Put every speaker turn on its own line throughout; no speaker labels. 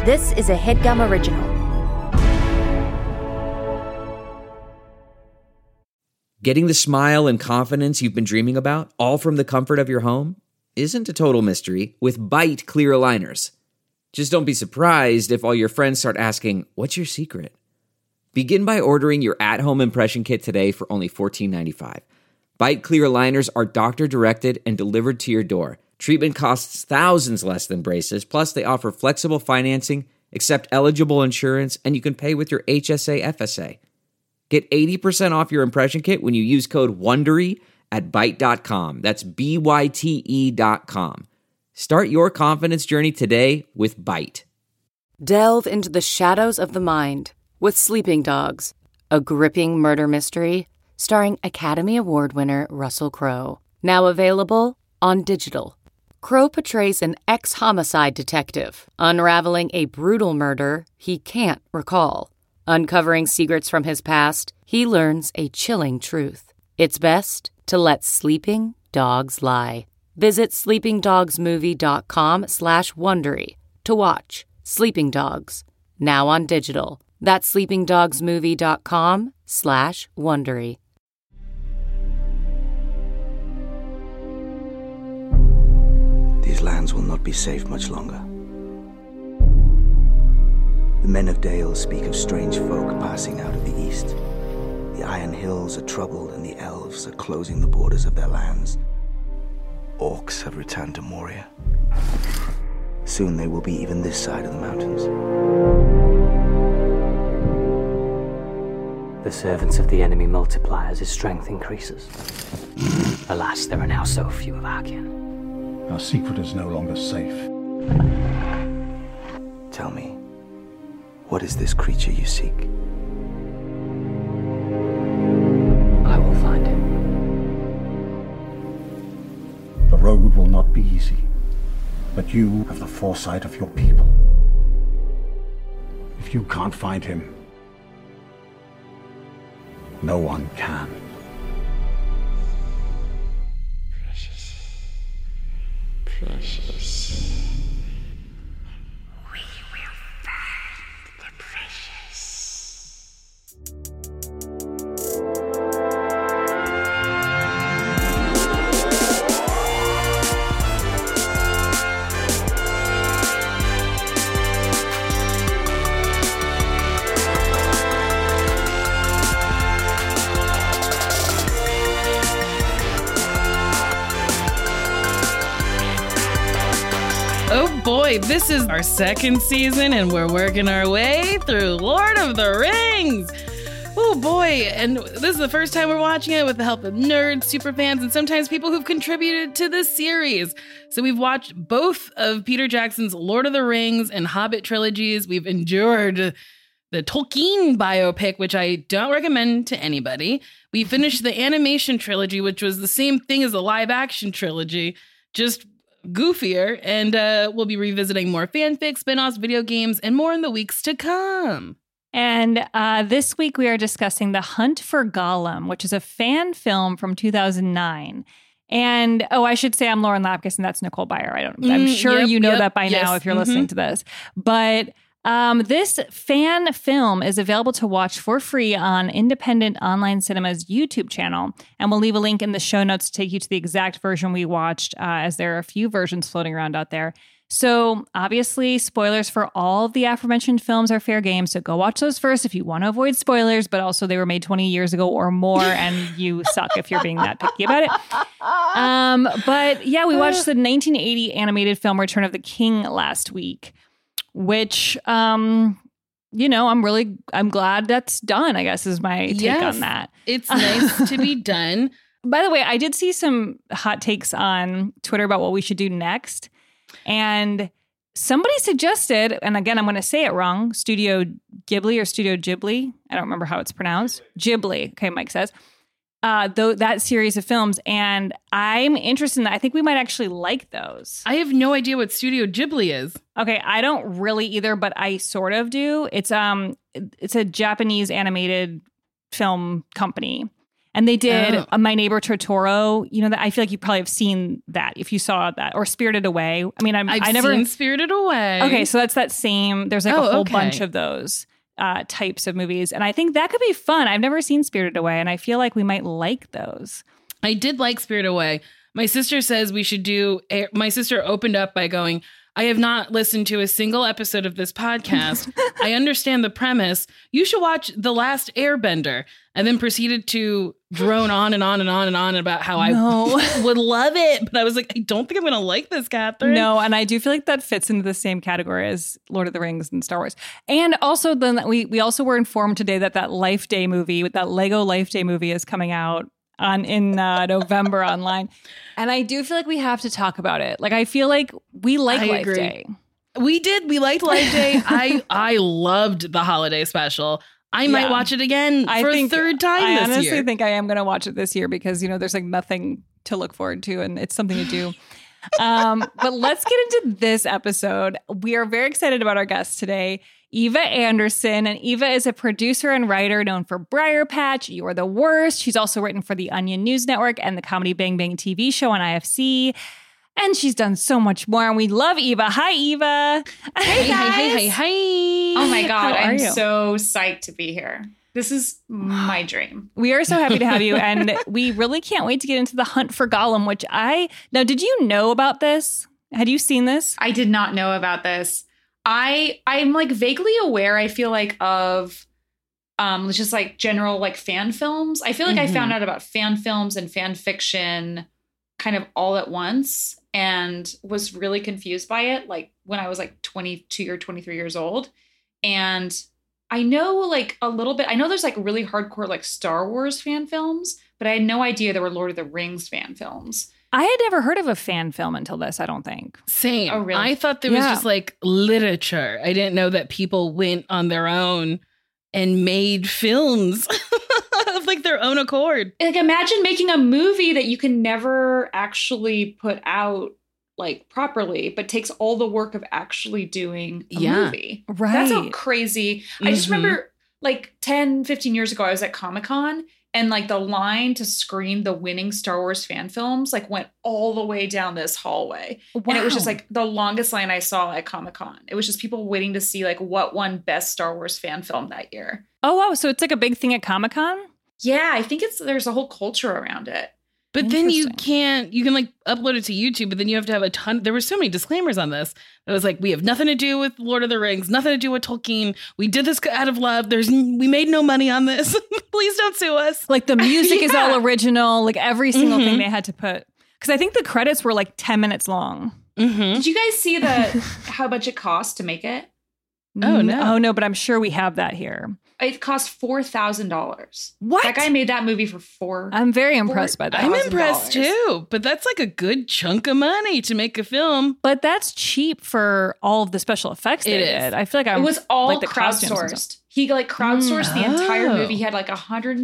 This is a HeadGum original.
Getting the smile and confidence you've been dreaming about, all from the comfort of your home, isn't a total mystery with Byte clear aligners. Just don't be surprised if all your friends start asking, "What's your secret?" Begin by ordering your at-home impression kit today for only $14.95. Byte clear aligners are doctor-directed and delivered to your door. Treatment costs thousands less than braces, plus they offer flexible financing, accept eligible insurance, and you can pay with your HSA FSA. Get 80% off your impression kit when you use code WONDERY at Byte.com. That's BYTE.com. Start your confidence journey today with Byte.
Delve into the shadows of the mind with Sleeping Dogs, a gripping murder mystery starring Academy Award winner Russell Crowe. Now available on digital. Crowe portrays an ex-homicide detective unraveling a brutal murder he can't recall. Uncovering secrets from his past, he learns a chilling truth. It's best to let sleeping dogs lie. Visit sleepingdogsmovie.com/Wondery to watch Sleeping Dogs, now on digital. That's sleepingdogsmovie.com/Wondery.
These lands will not be safe much longer. The men of Dale speak of strange folk passing out of the east. The Iron Hills are troubled and the elves are closing the borders of their lands. Orcs have returned to Moria. Soon they will be even this side of the mountains.
The servants of the enemy multiply as his strength increases. Alas, there are now so few of our kin.
Our secret is no longer safe.
Tell me, what is this creature you seek?
I will find him.
The road will not be easy, but you have the foresight of your people. If you can't find him, no one can.
Precious. We will find the precious.
Oh boy, this is our second season and we're working our way through Lord of the Rings. Oh boy, and this is the first time we're watching it with the help of nerds, superfans, and sometimes people who've contributed to this series. So we've watched both of Peter Jackson's Lord of the Rings and Hobbit trilogies. We've endured the Tolkien biopic, which I don't recommend to anybody. We finished the animation trilogy, which was the same thing as the live action trilogy, just goofier, and we'll be revisiting more fanfic, spin-offs, video games, and more in the weeks to come.
And this week we are discussing The Hunt for Gollum, which is a fan film from 2009. And, I should say I'm Lauren Lapkus, and that's Nicole Byer. I'm sure you know that by now if you're listening to this. But this fan film is available to watch for free on Independent Online Cinema's YouTube channel. And we'll leave a link in the show notes to take you to the exact version we watched, as there are a few versions floating around out there. So obviously, spoilers for all of the aforementioned films are fair game. So go watch those first if you want to avoid spoilers. But also, they were made 20 years ago or more, and you suck if you're being that picky about it. But yeah, we watched the 1980 animated film Return of the King last week, which, I'm glad that's done, I guess, is my take on that.
It's nice to be done.
By the way, I did see some hot takes on Twitter about what we should do next. And somebody suggested, and again, I'm going to say it wrong, Studio Ghibli or Studio Ghibli. I don't remember how it's pronounced. Ghibli. Okay, Mike says. That series of films. And I'm interested in that. I think we might actually like those.
I have no idea what Studio Ghibli is.
Okay, I don't really either, but I sort of do. It's a Japanese animated film company. And they did My Neighbor Totoro. You know, that I feel like you probably have seen that if you saw that, or Spirited Away. I mean,
I've
never
seen Spirited Away.
Okay, so that's that same. There's like a whole bunch of those types of movies, and I think that could be fun. I've never seen Spirited Away, and I feel like we might like those.
I did like Spirited Away. My sister says we should do. My sister opened up by going, I have not listened to a single episode of this podcast. I understand the premise. You should watch The Last Airbender. And then proceeded to drone on and on and on and on about how I would love it. But I was like, I don't think I'm going to like this, Catherine.
No, and I do feel like that fits into the same category as Lord of the Rings and Star Wars. And also, then we also were informed today that Life Day movie, that Lego Life Day movie is coming out in November online. And I do feel like we have to talk about it. Like, I feel like we like Life Day.
We did. We liked Life Day. I loved the holiday special. I might watch it again for a third time this year.
I honestly think I am going to watch it this year because, you know, there's like nothing to look forward to and it's something to do. But let's get into this episode. We are very excited about our guest today, Eva Anderson. And Eva is a producer and writer known for Briar Patch, You're the Worst. She's also written for the Onion News Network and the Comedy Bang Bang TV show on IFC. And she's done so much more. And we love Eva. Hi, Eva.
Hey, guys. Hey.
Oh, my God. I'm so psyched to be here. This is my dream.
We are so happy to have you. And we really can't wait to get into the Hunt for Gollum, which now, did you know about this? Had you seen this?
I did not know about this. I'm like vaguely aware, I feel like, of just like general like fan films. I feel like I found out about fan films and fan fiction kind of all at once and was really confused by it, like when I was like 22 or 23 years old. And I know like a little bit, I know there's like really hardcore like Star Wars fan films, but I had no idea there were Lord of the Rings fan films.
I had never heard of a fan film until this, I don't think.
Same.
Oh, really?
I thought there was just like literature. I didn't know that people went on their own and made films of like their own accord.
Like, imagine making a movie that you can never actually put out like properly, but takes all the work of actually doing a movie.
Right.
That's how crazy. I just remember like 10, 15 years ago, I was at Comic-Con and like the line to screen the winning Star Wars fan films like went all the way down this hallway. Wow. And it was just like the longest line I saw at Comic-Con. It was just people waiting to see like what won best Star Wars fan film that year.
Oh, wow. So it's like a big thing at Comic-Con?
Yeah, I think there's a whole culture around it.
But then you can like upload it to YouTube, but then you have to have a ton. There were so many disclaimers on this. It was like, we have nothing to do with Lord of the Rings, nothing to do with Tolkien. We did this out of love. We made no money on this. Please don't sue us.
Like the music is all original, like every single thing they had to put. Because I think the credits were like 10 minutes long.
Did you guys see how much it cost to make it?
Oh, no.
Oh, no, but I'm sure we have that here.
It cost $4,000.
What?
That guy made that movie for
I'm very impressed by that.
I'm impressed too, but that's like a good chunk of money to make a film.
But that's cheap for all of the special effects they did. I feel like
it was all
like the
crowdsourced. He like crowdsourced the entire movie. He had like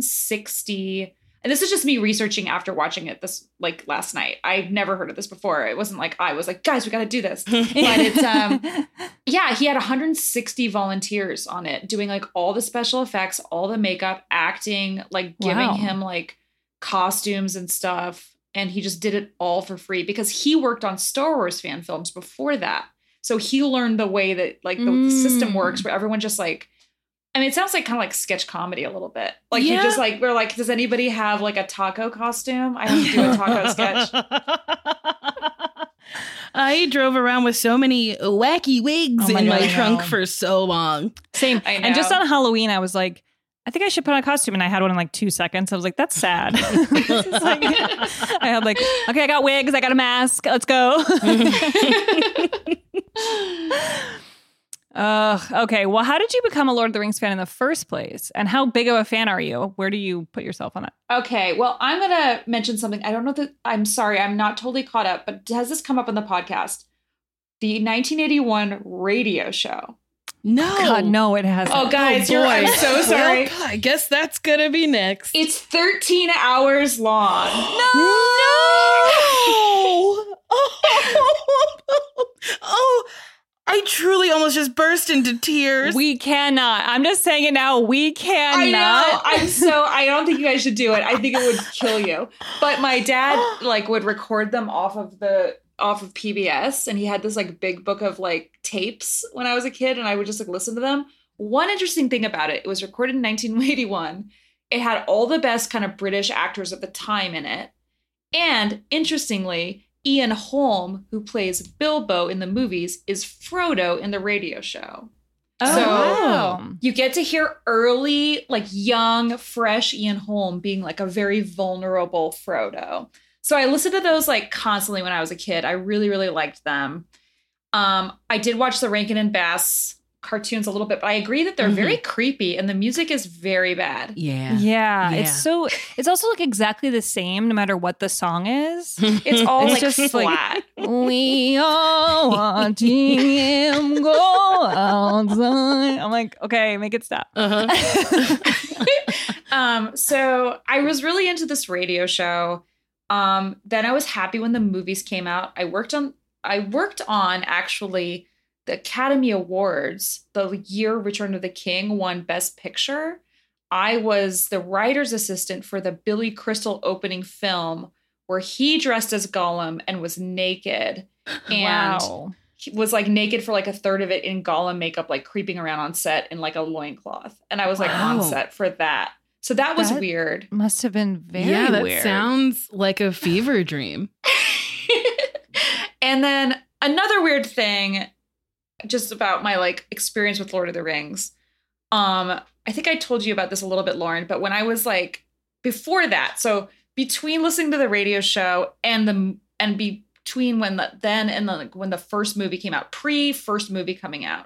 160. And this is just me researching after watching it this like last night. I've never heard of this before. It wasn't like I was like, guys, we got to do this. But it's yeah, he had 160 volunteers on it doing like all the special effects, all the makeup, acting, like giving him like costumes and stuff. And he just did it all for free because he worked on Star Wars fan films before that. So he learned the way that like the system works where everyone just like, I mean, it sounds like kind of like sketch comedy a little bit. Like you just like, we're like, does anybody have like a taco costume? I have to do a taco sketch.
I drove around with so many wacky wigs in my trunk for so long.
Same. And just on Halloween, I was like, I think I should put on a costume. And I had one in like 2 seconds. I was like, that's sad. Like, I had like, okay, I got wigs. I got a mask. Let's go. Okay. Well, how did you become a Lord of the Rings fan in the first place? And how big of a fan are you? Where do you put yourself on it?
Okay. Well, I'm going to mention something. I don't know that I'm sorry. I'm not totally caught up, but has this come up on the podcast? The 1981 radio show.
No.
God, no, it hasn't.
Oh, guys, I'm so sorry.
Well, I guess that's going to be next.
It's 13 hours long.
No! Oh, I truly almost just burst into tears.
We cannot. I'm just saying it now. We cannot.
I know. I don't think you guys should do it. I think it would kill you. But my dad like would record them off of PBS, and he had this like big book of like tapes when I was a kid, and I would just like listen to them. One interesting thing about it was recorded in 1981. It had all the best kind of British actors at the time in it. And interestingly, Ian Holm, who plays Bilbo in the movies, is Frodo in the radio show.
Oh,
so
wow.
You get to hear early, like young, fresh Ian Holm being like a very vulnerable Frodo. So I listened to those like constantly when I was a kid. I really, really liked them. I did watch the Rankin and Bass cartoons a little bit, but I agree that they're very creepy and the music is very bad.
Yeah. It's also like exactly the same no matter what the song is.
It's all
It's
like
just
flat.
Like, we are watching him go outside. I'm like, okay, make it stop.
So I was really into this radio show. Then I was happy when the movies came out. I worked on actually the Academy Awards, the year Return of the King won Best Picture. I was the writer's assistant for the Billy Crystal opening film where he dressed as Gollum and was naked. And he was like naked for like a third of it in Gollum makeup, like creeping around on set in like a loincloth. And I was like on set for that. So that was weird.
Must have been very
that
weird.
Sounds like a fever dream.
And then another weird thing just about my like experience with Lord of the Rings. I think I told you about this a little bit, Lauren, but when I was like before that, so between listening to the radio show and between when the first movie came out, first movie coming out,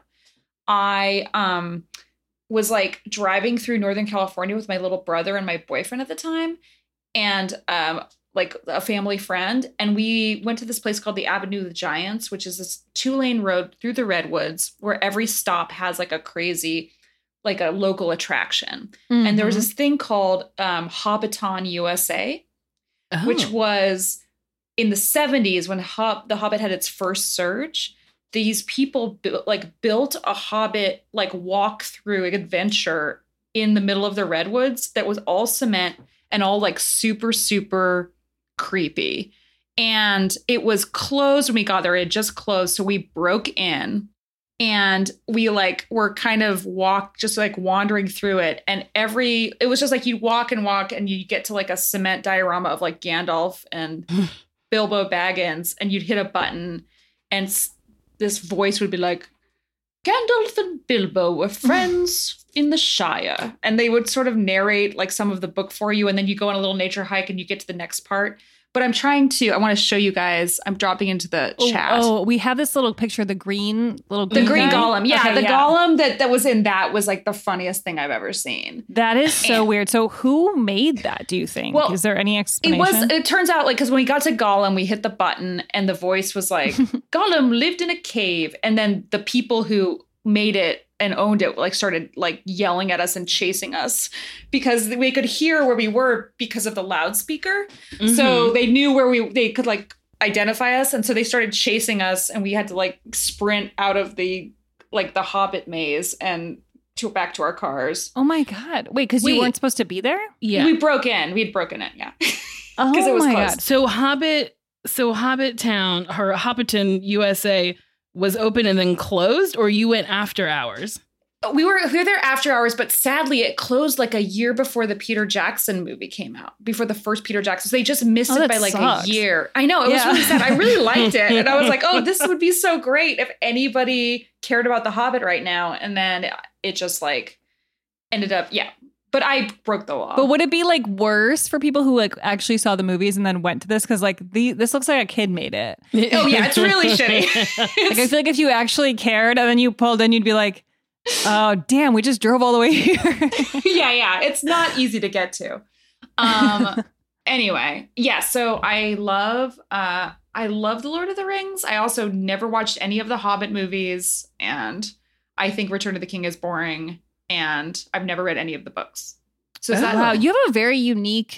I was like driving through Northern California with my little brother and my boyfriend at the time, and like a family friend. And we went to this place called the Avenue of the Giants, which is this 2-lane road through the redwoods where every stop has like a crazy, like a local attraction. Mm-hmm. And there was this thing called Hobbiton USA, which was in the 70s when The Hobbit had its first surge. These people built a Hobbit like walk through adventure in the middle of the redwoods that was all cement and all like super, super creepy. And it was closed when we got there. It had just closed. So we broke in and we like were kind of wandering through it. And it was just like you'd walk and you get to like a cement diorama of like Gandalf and Bilbo Baggins, and you'd hit a button and this voice would be like, Gandalf and Bilbo were friends in the Shire. And they would sort of narrate like some of the book for you. And then you go on a little nature hike and you get to the next part. But I want to show you guys. I'm dropping into the chat.
Oh, we have this little picture of the green guy.
Gollum. Yeah,
okay,
Gollum that was in that was like the funniest thing I've ever seen.
That is so weird. So who made that, do you think? Well, is there any explanation?
It turns out like, because when we got to Gollum, we hit the button and the voice was like, Gollum lived in a cave. And then the people who made it and owned it like started like yelling at us and chasing us because we could hear where we were because of the loudspeaker. Mm-hmm. So they knew they could like identify us. And so they started chasing us and we had to like sprint out of the Hobbit maze and back to our cars.
Oh my God. Wait, because you weren't supposed to be there?
Yeah. We broke in. We'd broken in. Yeah.
Oh
it was
my
closed.
God.
So Hobbit Town or Hobbiton USA was open and then closed, or you went after hours?
We were there after hours, but sadly it closed like a year before the Peter Jackson movie came out, before the first Peter Jackson. So they just missed it by like a year. I know, it was really sad. I really liked it. And I was like, oh, this would be so great if anybody cared about The Hobbit right now. And then it just like ended up, But I broke the law.
But would it be like worse for people who like actually saw the movies and then went to this? Because like this looks like a kid made it.
Oh yeah, it's really shitty.
Like I feel like if you actually cared and then you pulled in, you'd be like, oh damn, we just drove all the way here.
Yeah, it's not easy to get to. Anyway, yeah. So I love The Lord of the Rings. I also never watched any of the Hobbit movies, and I think Return of the King is boring. And I've never read any of the books. So
wow, you have a very unique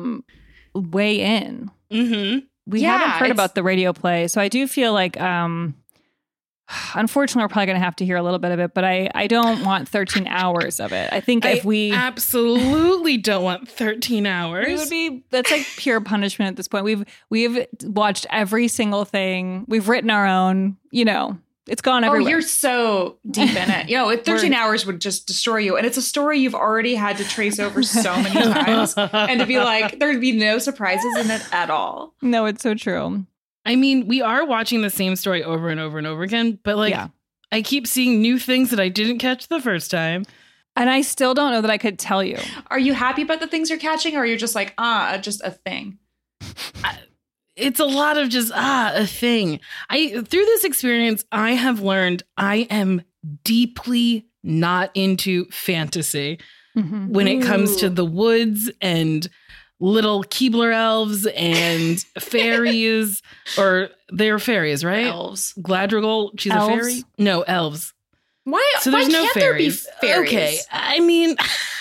way in.
Mm-hmm.
We haven't heard about the radio play, so I do feel like unfortunately, we're probably going to have to hear a little bit of it, but I don't want 13 hours of it. I think if we
absolutely don't want 13 hours,
that's like pure punishment at this point. We've watched every single thing. We've written our own, it's gone everywhere.
Oh, you're so deep in it. 13 hours would just destroy you. And it's a story you've already had to trace over so many times. And to be like, there'd be no surprises in it at all.
No, it's so true.
I mean, we are watching the same story over and over and over again, but I keep seeing new things that I didn't catch the first time.
And I still don't know that I could tell you.
Are you happy about the things you're catching, or are you just like, just a thing?
It's a lot of just, a thing. Through this experience, I have learned I am deeply not into fantasy when it comes to the woods and little Keebler elves and fairies, or they're fairies, right?
Elves.
Gladrigal, she's
elves?
a fairy? No, elves.
Why?
So there's no
can't
fairies.
There be fairies?
Okay, I mean,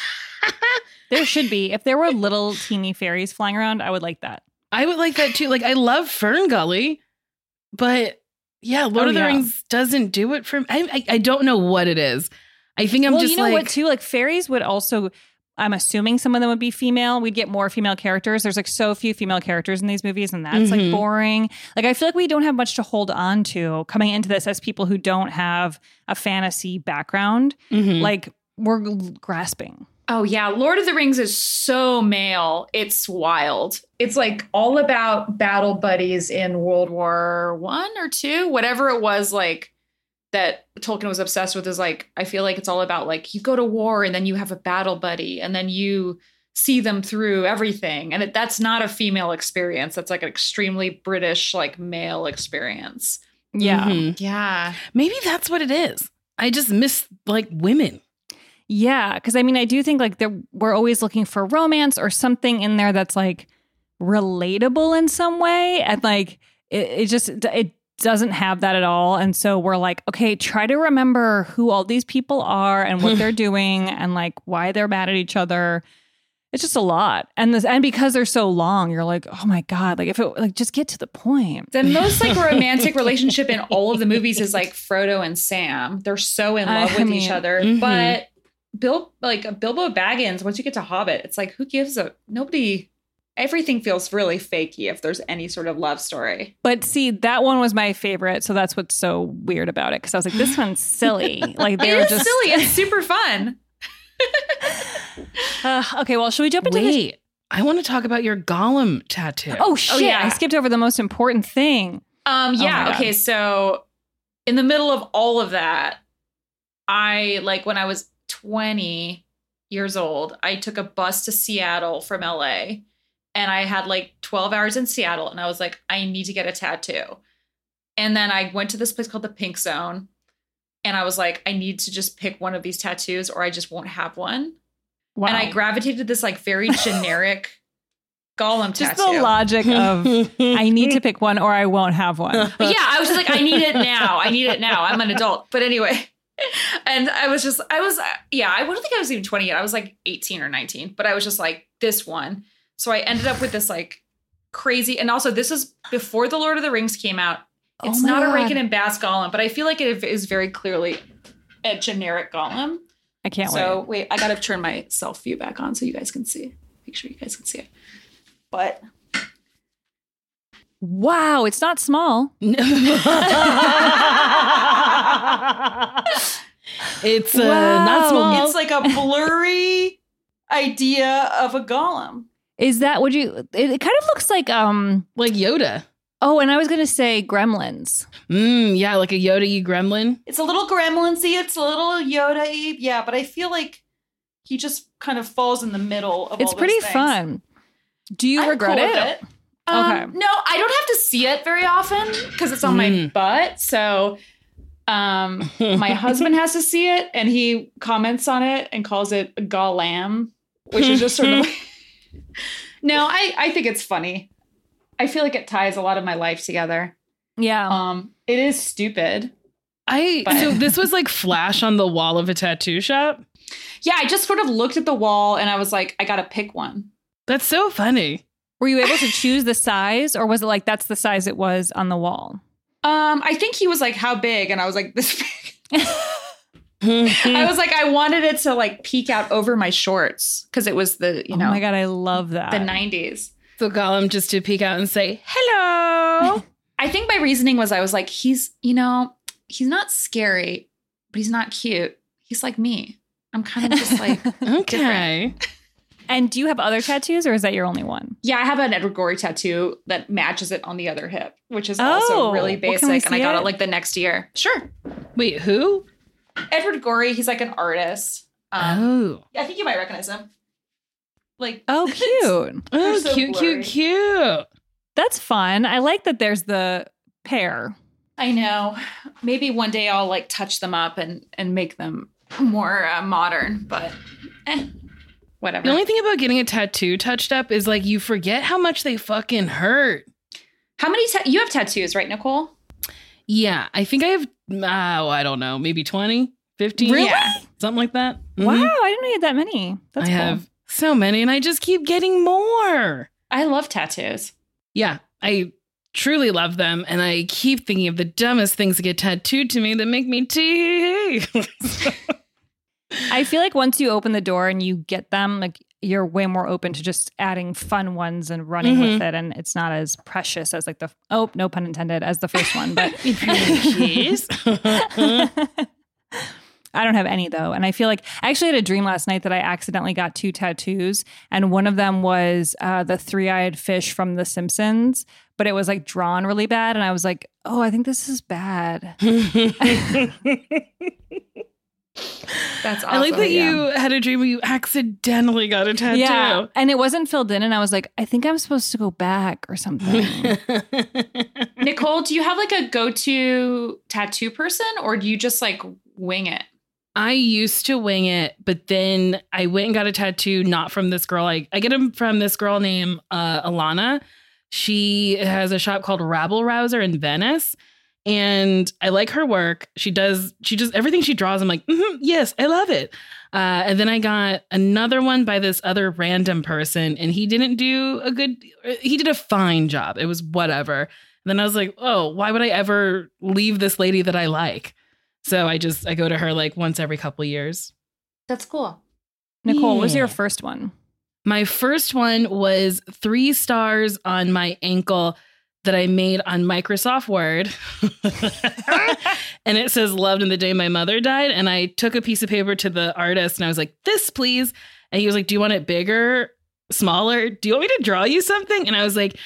there should be. If there were little teeny fairies flying around, I would like that.
I would like that too. Like, I love Fern Gully, but yeah, Lord of the Rings doesn't do it for me. I don't know what it is. I think I'm just
what too? Like fairies would also, I'm assuming some of them would be female. We'd get more female characters. There's like so few female characters in these movies, and that's like boring. Like, I feel like we don't have much to hold on to coming into this as people who don't have a fantasy background. Like, we're grasping.
Oh, yeah. Lord of the Rings is so male. It's wild. It's like all about battle buddies in World War I or II, whatever it was, like, that Tolkien was obsessed with. Is like, I feel like it's all about like, you go to war and then you have a battle buddy and then you see them through everything. And that's not a female experience. That's like an extremely British, like, male experience.
Yeah.
Yeah.
Maybe that's what it is. I just miss like women.
Yeah. Because I mean, I do think like we're always looking for romance or something in there that's like relatable in some way. And like, it doesn't have that at all. And so we're like, okay, try to remember who all these people are and what they're doing and like why they're mad at each other. It's just a lot. And because they're so long, you're like, oh my God, like if it like just get to the point.
The most like romantic relationship in all of the movies is like Frodo and Sam. They're so in love with each other. But Bilbo Baggins, once you get to Hobbit, it's like, who gives nobody. Everything feels really fakey if there's any sort of love story.
But see, that one was my favorite. So that's what's so weird about it. Because I was like, this one's silly. Like, they're just
silly. It's super fun.
Okay, well, should we jump into this?
I want to talk about your Gollum tattoo.
Oh, shit.
yeah.
I skipped over the most important thing.
Yeah. Okay. So in the middle of all of that, when I was 20 years old, I took a bus to Seattle from LA. And I had like 12 hours in Seattle. And I was like, I need to get a tattoo. And then I went to this place called the Pink Zone. And I was like, I need to just pick one of these tattoos or I just won't have one. Wow. And I gravitated to this like very generic Gollum
just
tattoo.
The logic of I need to pick one or I won't have one.
But yeah, I was just like, I need it now. I'm an adult. But anyway. And I don't think I was even 20 yet. I was like 18 or 19. But I was just like, this one. So I ended up with this like crazy, and also this is before the Lord of the Rings came out. It's not a Rankin and Bass Gollum, but I feel like it is very clearly a generic Gollum.
I can't wait.
So wait, I got to turn my self view back on so you guys can see. Make sure you guys can see it. But
wow, it's not small.
It's not small.
It's like a blurry idea of a Gollum.
Is that what it kind of looks like
Yoda.
Oh, and I was going to say Gremlins.
Yeah, like a Yoda-y gremlin.
It's a little Gremlins-y, it's a little Yoda-y. Yeah, but I feel like he just kind of falls in the middle of all those things.
It's pretty fun. Do you regret it?
Okay. No, I don't have to see it very often because it's on my butt. So my husband has to see it and he comments on it and calls it Gollam, which is just sort of like... No, I think it's funny. I feel like it ties a lot of my life together.
Yeah.
It is stupid.
So this was like flash on the wall of a tattoo shop?
Yeah, I just sort of looked at the wall and I was like, I got to pick one.
That's so funny.
Were you able to choose the size or was it like that's the size it was on the wall?
I think he was like, how big? And I was like, this big. I was like, I wanted it to like peek out over my shorts because it was the, you know.
Oh my God, I love that.
The 90s.
So Gollum just to peek out and say, hello.
I think my reasoning was I was like, he's not scary, but he's not cute. He's like me. I'm kind of just like,
okay.
Different.
And do you have other tattoos or is that your only one?
Yeah, I have an Edward Gorey tattoo that matches it on the other hip, which is also really basic. And I got it like the next year. Sure.
Wait, who?
Edward Gorey. He's like an artist. I think you might recognize him. Like,
oh, cute.
Oh,
so
cute,
blurry.
cute.
That's fun. I like that there's the pair.
I know. Maybe one day I'll like touch them up and make them more modern, but whatever.
The only thing about getting a tattoo touched up is like you forget how much they fucking hurt.
How many you have tattoos, right, Nicole?
Yeah, I think I have, I don't know, maybe 20, 15?
Really?
Yeah. Something like that. Mm-hmm.
Wow, I didn't know you had that many. That's
I
cool.
have so many and I just keep getting more.
I love tattoos.
Yeah, I truly love them. And I keep thinking of the dumbest things that get tattooed to me that make me tee.
I feel like once you open the door and you get them, like you're way more open to just adding fun ones and running with it. And it's not as precious as like no pun intended, as the first one. But I don't have any though. And I feel like I actually had a dream last night that I accidentally got 2 tattoos. And one of them was the 3-eyed fish from The Simpsons, but it was like drawn really bad. And I was like, oh, I think this is bad.
That's awesome.
I like that you had a dream where you accidentally got a tattoo.
Yeah. And it wasn't filled in. And I was like, I think I'm supposed to go back or something.
Nicole, do you have like a go-to tattoo person or do you just like wing it?
I used to wing it, but then I went and got a tattoo, not from this girl. I get them from this girl named Alana. She has a shop called Rabble Rouser in Venice. And I like her work. She does everything she draws. I'm like, yes, I love it. And then I got another one by this other random person and he did a fine job. It was whatever. And then I was like, oh, why would I ever leave this lady that I like? So I go to her like once every couple years.
That's cool.
Nicole, what was your first one?
My first one was 3 stars on my ankle that I made on Microsoft Word. And it says loved in the day my mother died. And I took a piece of paper to the artist and I was like, this please. And he was like, do you want it bigger, smaller? Do you want me to draw you something? And I was like,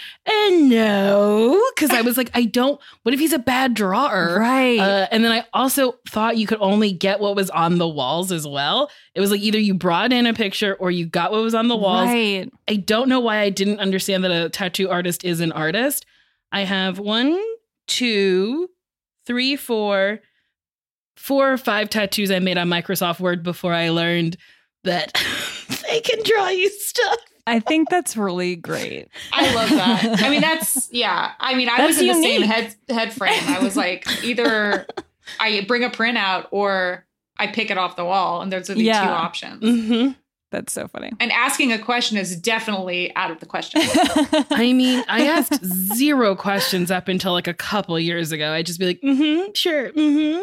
no. Cause I was like, what if he's a bad drawer?
Right.
And then I also thought you could only get what was on the walls as well. It was like either you brought in a picture or you got what was on the walls.
Right.
I don't know why I didn't understand that a tattoo artist is an artist. I have 1, 2, 3, 4 or 5 tattoos I made on Microsoft Word before I learned that they can draw you stuff.
I think that's really great.
I love that. I mean, I was in the same head frame. I was like, either I bring a printout or I pick it off the wall, and those are the 2 options.
Mm-hmm.
That's so funny.
And asking a question is definitely out of the question.
I mean, I asked 0 questions up until like a couple years ago. I'd just be like, sure,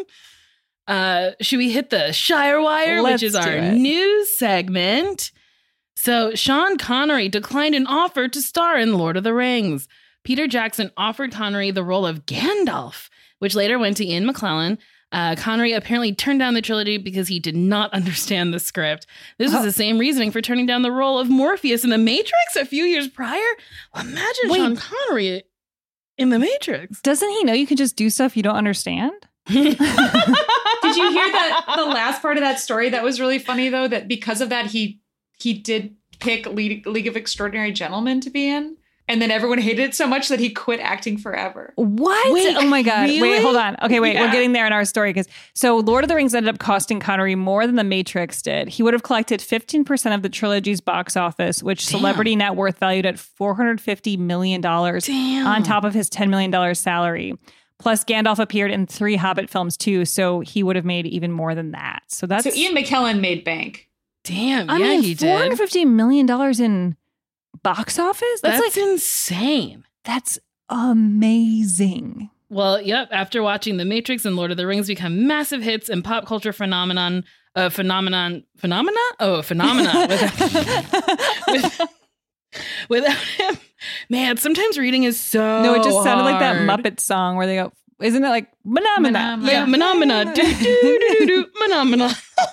should we hit the Shire Wire, which is our news segment? So Sean Connery declined an offer to star in Lord of the Rings. Peter Jackson offered Connery the role of Gandalf, which later went to Ian McKellen. Connery apparently turned down the trilogy because he did not understand the script. This was the same reasoning for turning down the role of Morpheus in The Matrix a few years prior. Well, imagine Sean Connery in The Matrix.
Doesn't he know you can just do stuff you don't understand?
Did you hear the last part of that story? That was really funny, though, that because of that, he did pick League of Extraordinary Gentlemen to be in. And then everyone hated it so much that he quit acting forever.
What?
Wait,
oh my God.
really?
Wait, hold on. Okay, wait.
Yeah.
We're getting there in our story. So Lord of the Rings ended up costing Connery more than The Matrix did. He would have collected 15% of the trilogy's box office, which Celebrity net worth valued at $450 million on top of his $10 million salary. Plus, Gandalf appeared in 3 Hobbit films too, so he would have made even more than that. So
Ian McKellen made bank.
Damn,
he did. $450 million in box office?
That's like insane.
That's amazing.
Well, yep. After watching The Matrix and Lord of the Rings become massive hits and pop culture phenomena. Without him, man, sometimes reading is so
No, it just sounded like that
hard.
Muppet song where they go, isn't it like Phenomena?
Yeah, Phenomena. Do, do, do, do, do, Phenomena.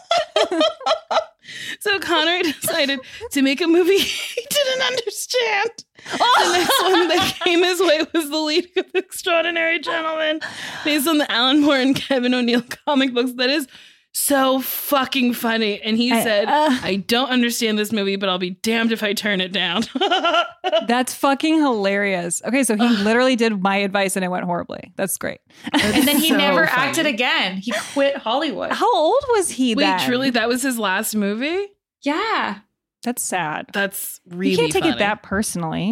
So Connery decided to make a movie he didn't understand. The next one that came his way was The League of Extraordinary Gentlemen, based on the Alan Moore and Kevin O'Neill comic books. That is so fucking funny. And he said, I don't understand this movie, but I'll be damned if I turn it down.
That's fucking hilarious. Okay, so he literally did my advice and it went horribly. That's great.
And then he
so
never
funny.
acted again. He quit Hollywood.
How old was he then?
Wait, truly, that was his last movie?
Yeah.
That's sad.
That's really
You can't take
funny.
it that personally.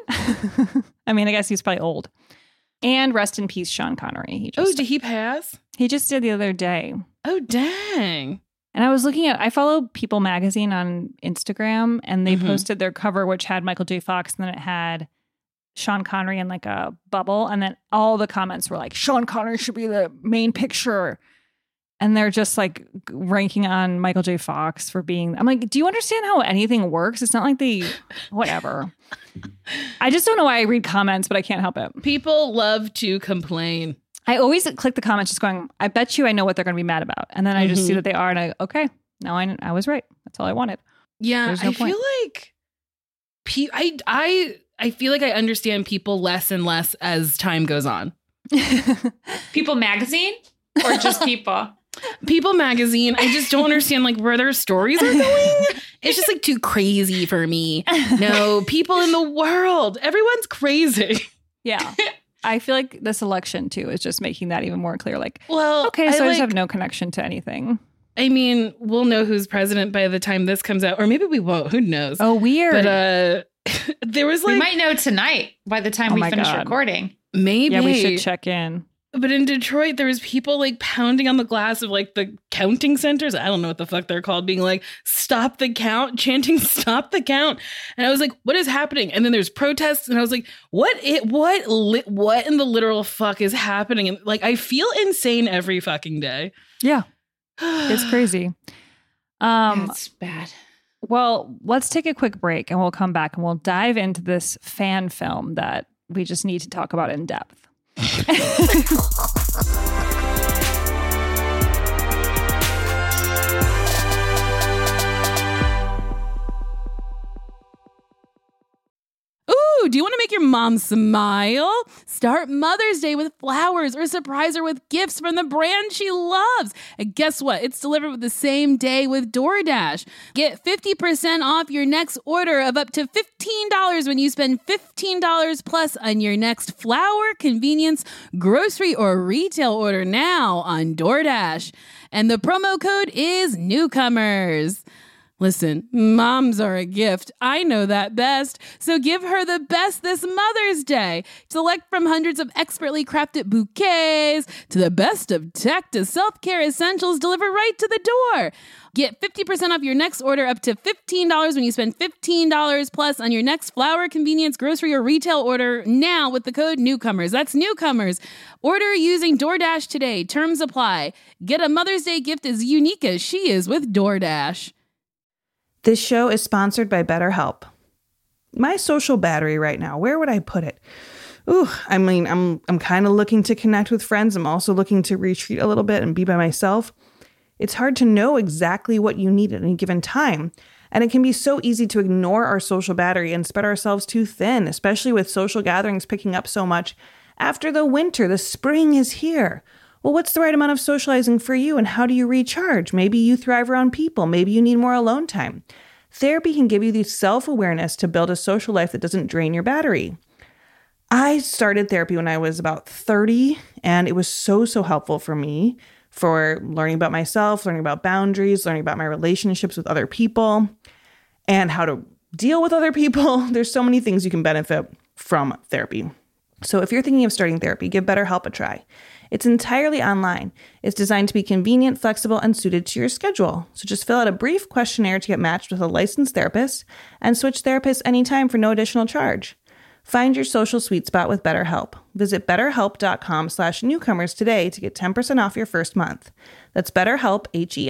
I mean, I guess he's probably old. And rest in peace, Sean Connery.
Did he pass?
He just did the other day.
Oh, dang.
And I was looking at, I follow People Magazine on Instagram, and they posted their cover, which had Michael J. Fox, and then it had Sean Connery in like a bubble. And then all the comments were like, Sean Connery should be the main picture. And they're just like ranking on Michael J. Fox for being, I'm like, do you understand how anything works? It's not like whatever. I just don't know why I read comments, but I can't help it.
People love to complain.
I always click the comments just going, I bet you I know what they're going to be mad about. And then I just see that they are. And okay, now I was right. That's all I wanted.
Yeah,
There's no
I
point.
feel like I feel like I understand people less and less as time goes on.
People Magazine or just People?
People Magazine, I just don't understand like where their stories are going. It's just like too crazy for me. No, people in the world, everyone's crazy.
Yeah. I feel like this election too is just making that even more clear. Like,
Well,
okay, so I just
like-
have no connection to anything.
I mean, we'll know who's president by the time this comes out, or maybe we won't. Who knows?
Oh, weird.
But there was like
We might know tonight by the time
Oh
we
my
finish
God.
recording.
maybe
Yeah, we should check in.
But in Detroit, there was people like pounding on the glass of like the counting centers. I don't know what the fuck they're called, being like, stop the count, chanting, stop the count. And I was like, what is happening? And then there's protests. And I was like, what in the literal fuck is happening? And like, I feel insane every fucking day.
Yeah. It's crazy.
That's bad.
Well, let's take a quick break and we'll come back and we'll dive into this fan film that we just need to talk about in depth.
Ooh, do you want to make your mom smile? Start Mother's Day with flowers or surprise her with gifts from the brand she loves. And guess what? It's delivered with the same day with DoorDash. Get 50% off your next order of up to $15 when you spend $15 plus on your next flower, convenience, grocery, or retail order now on DoorDash. And the promo code is Newcomers. Listen, moms are a gift. I know that best. So give her the best this Mother's Day. Select from hundreds of expertly crafted bouquets to the best of tech to self-care essentials delivered right to the door. Get 50% off your next order up to $15 when you spend $15 plus on your next flower, convenience, grocery, or retail order now with the code Newcomers. That's Newcomers. Order using DoorDash today. Terms apply. Get a Mother's Day gift as unique as she is with DoorDash.
This show is sponsored by BetterHelp. My social battery right now, where would I put it? Ooh, I mean, I'm kind of looking to connect with friends. I'm also looking to retreat a little bit and be by myself. It's hard to know exactly what you need at any given time. And it can be so easy to ignore our social battery and spread ourselves too thin, especially with social gatherings picking up so much. After the winter, the spring is here. Well, what's the right amount of socializing for you and how do you recharge? Maybe you thrive around people. Maybe you need more alone time. Therapy can give you the self-awareness to build a social life that doesn't drain your battery. I started therapy when I was about 30, and it was so helpful for me for learning about myself, learning about boundaries, learning about my relationships with other people, and how to deal with other people. There's so many things you can benefit from therapy. So if you're thinking of starting therapy, give BetterHelp a try. It's entirely online. It's designed to be convenient, flexible, and suited to your schedule. So just fill out a brief questionnaire to get matched with a licensed therapist and switch therapists anytime for no additional charge. Find your social sweet spot with BetterHelp. Visit betterhelp.com/newcomers today to get 10% off your first month. That's BetterHelp,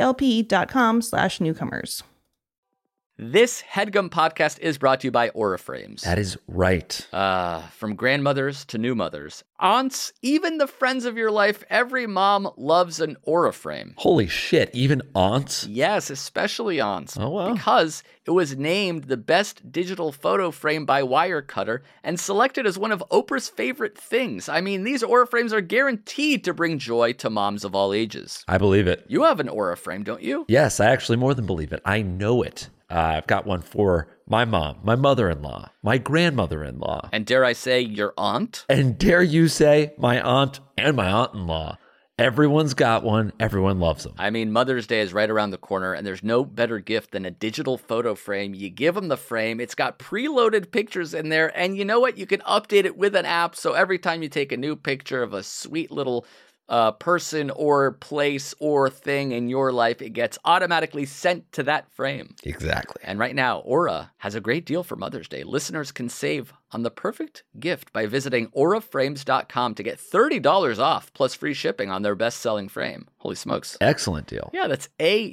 HELP.com/newcomers.
This HeadGum podcast is brought to you by Aura Frames.
That is right.
From grandmothers to new mothers, aunts, even the friends of your life, every mom loves an Aura frame.
Holy shit, even aunts?
Yes, especially aunts.
Oh, wow.
Because it was named the best digital photo frame by Wirecutter and selected as one of Oprah's favorite things. I mean, these Aura frames are guaranteed to bring joy to moms of all ages.
I believe it.
You have an Aura frame, don't you?
Yes, I actually more than believe it. I know it. I've got one for my mom, my mother-in-law, my grandmother-in-law.
And dare I say, your aunt?
And dare you say, my aunt and my aunt-in-law. Everyone's got one. Everyone loves them.
I mean, Mother's Day is right around the corner, and there's no better gift than a digital photo frame. You give them the frame. It's got preloaded pictures in there, and you know what? You can update it with an app, so every time you take a new picture of a sweet little person or place or thing in your life, it gets automatically sent to that frame.
Exactly.
And right now, Aura has a great deal for Mother's Day. Listeners can save on the perfect gift by visiting auraframes.com to get $30 off plus free shipping on their best-selling frame. Holy smokes.
Excellent deal.
Yeah, that's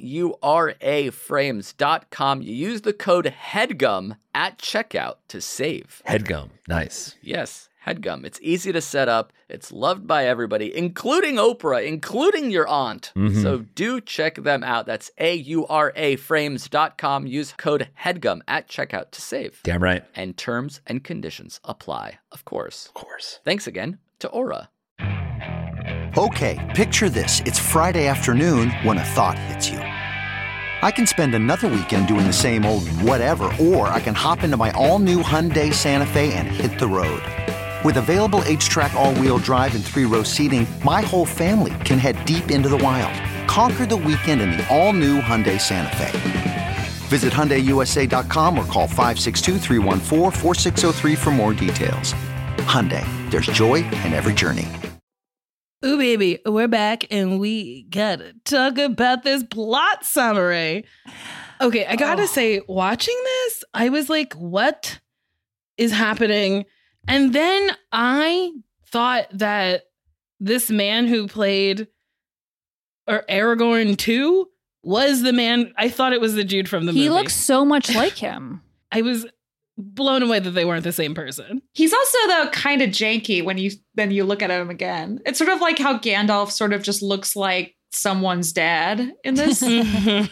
auraframes.com. You use the code HEADGUM at checkout to save.
HeadGum. Nice.
Yes. HeadGum. It's easy to set up. It's loved by everybody, including Oprah, including your aunt.
Mm-hmm.
So do check them out. That's auraframes.com. Use code HEADGUM at checkout to save.
Damn right.
And terms and conditions apply, of course.
Of course.
Thanks again to Aura.
Okay, picture this. It's Friday afternoon when a thought hits you. I can spend another weekend doing the same old whatever, or I can hop into my all-new Hyundai Santa Fe and hit the road. With available H-Track all-wheel drive and 3-row seating, my whole family can head deep into the wild. Conquer the weekend in the all-new Hyundai Santa Fe. Visit HyundaiUSA.com or call 562-314-4603 for more details. Hyundai, there's joy in every journey.
Ooh, baby, we're back and we gotta talk about this plot summary. Okay, I gotta say, watching this, I was like, what is happening? And then I thought that this man who played Aragorn 2 was the man. I thought it was the dude from the movie.
He looks so much like him.
I was blown away that they weren't the same person.
He's also, though, kind of janky when you look at him again. It's sort of like how Gandalf sort of just looks like someone's dad in this. And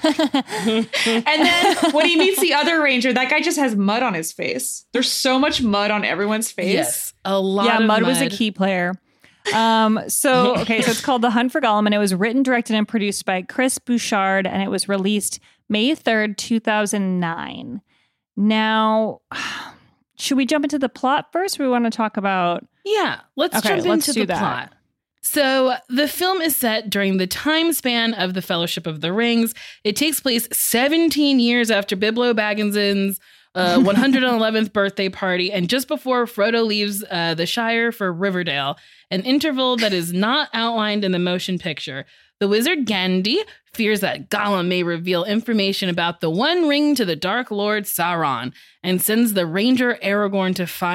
then when he meets the other ranger, that guy just has mud on his face. There's so much mud on everyone's face.
Yes, a lot of
mud was a key player. So it's called The Hunt for Gollum, and it was written, directed, and produced by Chris Bouchard, and it was released May 3rd, 2009. Now, should we jump into the plot first? Or we want to talk about...
Yeah, let's jump into the plot. So the film is set during the time span of the Fellowship of the Rings. It takes place 17 years after Bilbo Baggins's 111th birthday party and just before Frodo leaves the Shire for Riverdale, an interval that is not outlined in the motion picture. The wizard Gandhi fears that Gollum may reveal information about the One Ring to the Dark Lord Sauron and sends the ranger Aragorn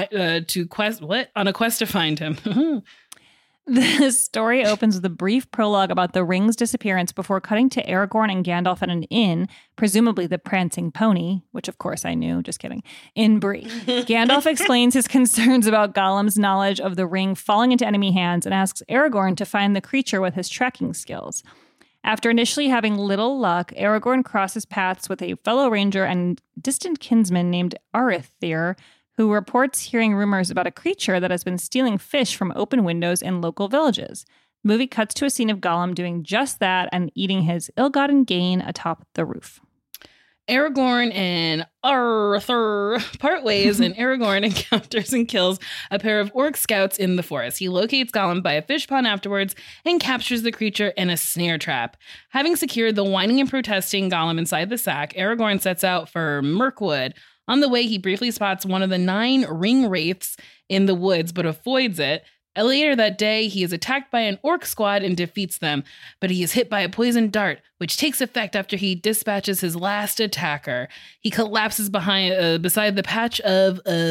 on a quest to find him.
The story opens with a brief prologue about the ring's disappearance before cutting to Aragorn and Gandalf at an inn, presumably the Prancing Pony, which of course I knew, just kidding, in Bree. Gandalf explains his concerns about Gollum's knowledge of the ring falling into enemy hands and asks Aragorn to find the creature with his tracking skills. After initially having little luck, Aragorn crosses paths with a fellow ranger and distant kinsman named Arithir, who reports hearing rumors about a creature that has been stealing fish from open windows in local villages. The movie cuts to a scene of Gollum doing just that and eating his ill-gotten gain atop the roof.
Aragorn and Arthur part ways, and Aragorn encounters and kills a pair of orc scouts in the forest. He locates Gollum by a fish pond afterwards and captures the creature in a snare trap. Having secured the whining and protesting Gollum inside the sack, Aragorn sets out for Mirkwood. On the way, he briefly spots one of the 9 ring wraiths in the woods, but avoids it. Later that day, he is attacked by an orc squad and defeats them, but he is hit by a poisoned dart, which takes effect after he dispatches his last attacker. He collapses beside the patch of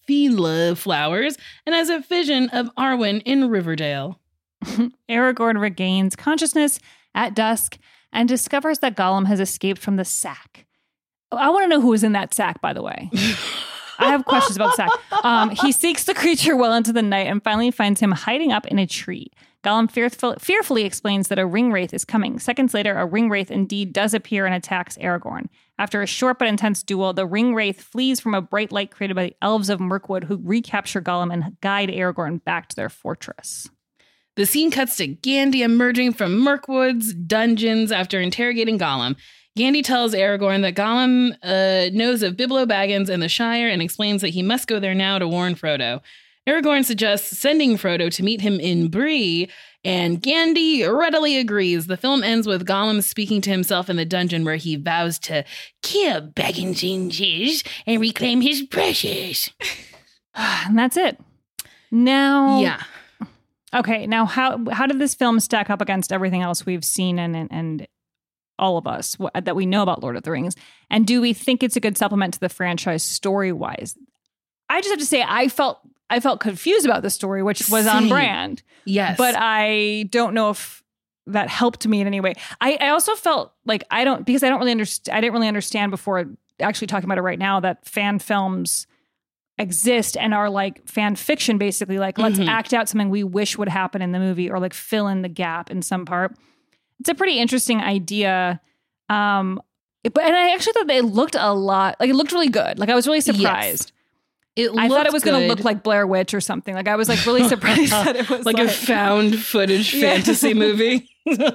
Fila flowers and has a vision of Arwen in Riverdale.
Aragorn regains consciousness at dusk and discovers that Gollum has escaped from the sack. I want to know who was in that sack, by the way. I have questions about the sack. He seeks the creature well into the night and finally finds him hiding up in a tree. Gollum fearfully explains that a ring wraith is coming. Seconds later, a ring wraith indeed does appear and attacks Aragorn. After a short but intense duel, the ring wraith flees from a bright light created by the elves of Mirkwood, who recapture Gollum and guide Aragorn back to their fortress.
The scene cuts to Gandhi emerging from Mirkwood's dungeons after interrogating Gollum. Gandhi tells Aragorn that Gollum knows of Bilbo Baggins and the Shire and explains that he must go there now to warn Frodo. Aragorn suggests sending Frodo to meet him in Bree, and Gandhi readily agrees. The film ends with Gollum speaking to himself in the dungeon where he vows to kill Baggins and reclaim his precious.
And that's it. Now...
Yeah.
Okay, now how did this film stack up against everything else we've seen and all of us that we know about Lord of the Rings? And do we think it's a good supplement to the franchise story-wise? I just have to say I felt confused about the story, which was on brand.
Yes.
But I don't know if that helped me in any way. I also felt like I didn't really understand before actually talking about it right now that fan films exist and are like fan fiction, basically. Like, let's act out something we wish would happen in the movie or like fill in the gap in some part. It's a pretty interesting idea. And I actually thought that it looked it looked really good. Like, I was really surprised.
Yes.
I thought it was going to look like Blair Witch or something. Like, I was like really surprised that it was
like a found footage fantasy movie.
But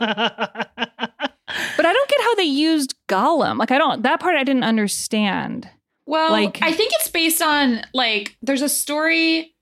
I don't get how they used Gollum. Like, that part I didn't understand.
Well,
like,
I think it's based on, like, there's a story.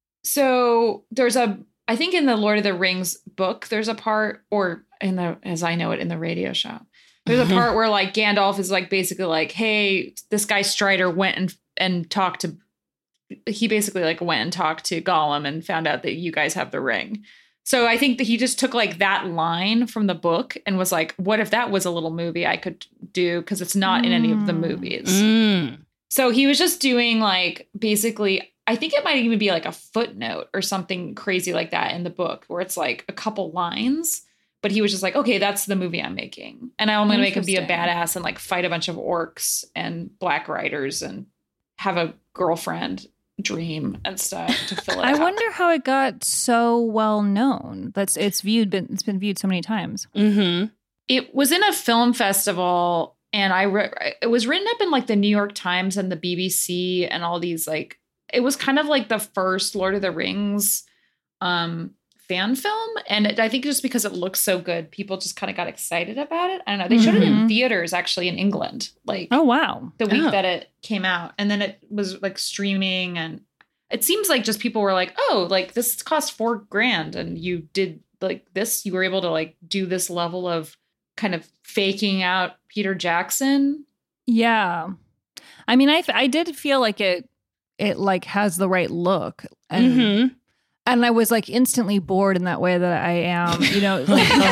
So I think in the Lord of the Rings book, there's a part, or as I know it, in the radio show, there's a part where like Gandalf is like basically like, hey, this guy Strider went and talked to, he basically like went and talked to Gollum and found out that you guys have the ring. So I think that he just took like that line from the book and was like, what if that was a little movie I could do? Because it's not in any of the movies. So he was just doing like, basically, I think it might even be like a footnote or something crazy like that in the book where it's like a couple lines, but he was just like, okay, that's the movie I'm making. And I'm going to make him be a badass and like fight a bunch of orcs and black riders and have a girlfriend dream and stuff to fill it
I
out.
wonder how it got so well known. It's been viewed so many times.
It was in a film festival. And it was written up in like the New York Times and the BBC and all these, like, it was kind of like the first Lord of the Rings fan film. And I think just because it looks so good, people just kind of got excited about it. I don't know. They showed it in theaters actually in England. Like,
oh, wow.
The week that it came out. And then it was like streaming. And it seems like just people were like, oh, like this cost $4,000 and you did like this. You were able to like do this level of kind of faking out Peter Jackson.
Yeah. I mean, I did feel like it like has the right look. And I was like instantly bored in that way that I am, you know.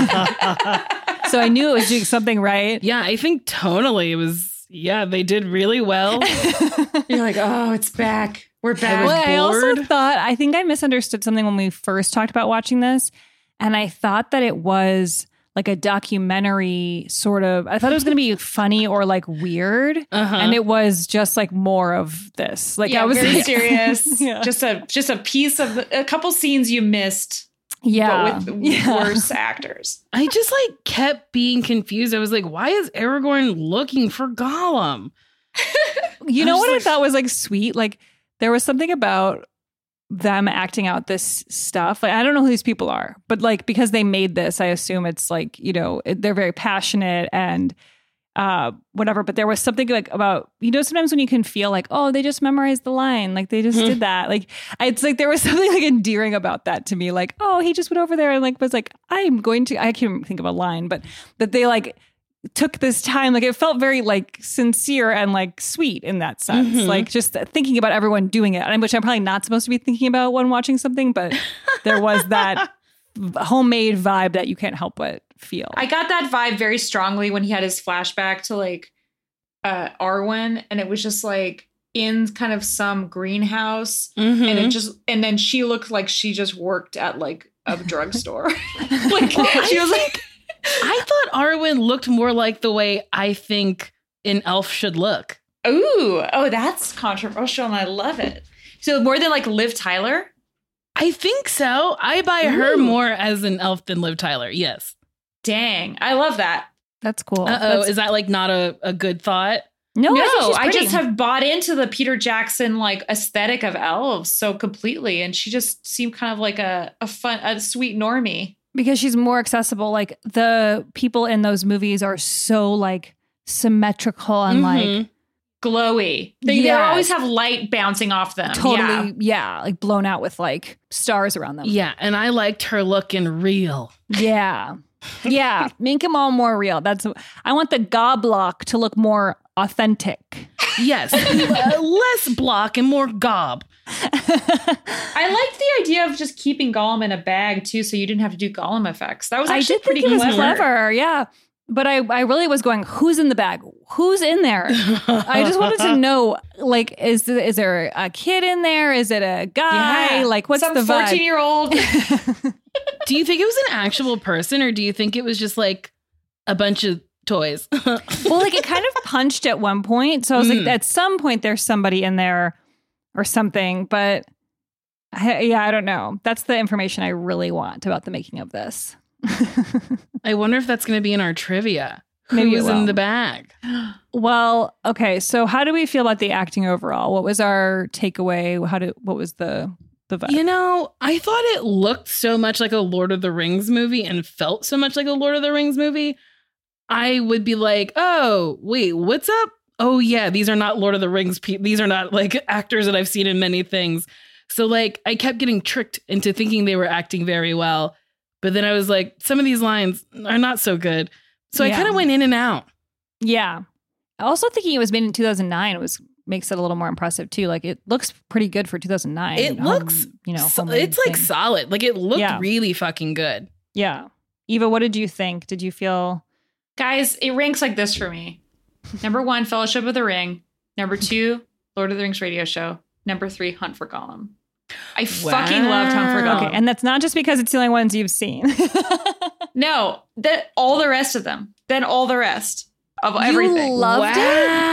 So I knew it was doing something right.
Yeah, I think tonally it was, they did really well.
You're like, oh, it's back. We're back.
Well, I also thought, I think I misunderstood something when we first talked about watching this. And I thought that it was like a documentary sort of, I thought it was going to be funny or like weird. And it was just like more of this. Like, I was
very serious. Just a piece of a couple scenes you missed. But with worse actors.
I just like kept being confused. I was like, why is Aragorn looking for Gollum?
You know what I thought was like sweet? Like, there was something about them acting out this stuff. Like, I don't know who these people are, but like, because they made this, I assume it's like, you know, they're very passionate and whatever. But there was something like about, you know, sometimes when you can feel like, oh, they just memorized the line. Like they just did that. Like, it's like, there was something like endearing about that to me. Like, oh, he just went over there and like, was like, I can't think of a line, but that they like took this time. Like, it felt very like sincere and like sweet in that sense. Like just thinking about everyone doing it, which I'm probably not supposed to be thinking about when watching something, but there was that homemade vibe that you can't help but feel.
I got that vibe very strongly when he had his flashback to like Arwen, and it was just like in kind of some greenhouse,
Mm-hmm.
and then she looked like she just worked at like a drugstore. Like she was like,
I thought Arwen looked more like the way I think an elf should look.
oh, that's controversial, and I love it. So more than like Liv Tyler?
I think so. I buy her more as an elf than Liv Tyler. Yes.
Dang, I love that.
That's cool.
Is that like not a good thought?
No,
I just have bought into the Peter Jackson like aesthetic of elves so completely, and she just seemed kind of like a sweet normie.
Because she's more accessible. Like the people in those movies are so like symmetrical and like
glowy. They always have light bouncing off them.
Totally, yeah, like blown out with like stars around them.
Yeah, and I liked her looking real.
Yeah. Yeah, make them all more real. I want the goblock to look more authentic.
Yes, less block and more gob.
I liked the idea of just keeping Gollum in a bag too, so you didn't have to do Gollum effects. That was actually pretty clever.
It was clever, yeah. But I really was going, who's in the bag? Who's in there? I just wanted to know, like, is there a kid in there? Is it a guy?
Yeah.
Like, what's
some
the vibe?
14-year-old?
Do you think it was an actual person, or do you think it was just like a bunch of toys?
Well, like it kind of punched at one point. So I was like, at some point there's somebody in there or something. But I don't know. That's the information I really want about the making of this.
I wonder if that's going to be in our trivia.
Maybe
Who was in the bag?
Well, okay. So how do we feel about the acting overall? What was our takeaway? What was the vibe?
You know, I thought it looked so much like a Lord of the Rings movie and felt so much like a Lord of the Rings movie. I would be like, oh, wait, what's up? Oh, yeah, these are not Lord of the Rings. These are not like actors that I've seen in many things. So like I kept getting tricked into thinking they were acting very well. But then I was like, some of these lines are not so good. So I kind of went in and out.
Yeah. Also thinking it was made in 2009 makes it a little more impressive too. Like it looks pretty good for 2009.
It looks, it's like solid. Like it looked really fucking good.
Yeah. Eva, what did you think? Did you feel...
Guys, it ranks like this for me. Number 1, Fellowship of the Ring. Number 2, Lord of the Rings radio show. Number 3, Hunt for Gollum. I fucking loved Hunt for Gollum.
Okay, and that's not just because it's the only ones you've seen.
No, all the rest of them. Then all the rest of everything.
You loved it?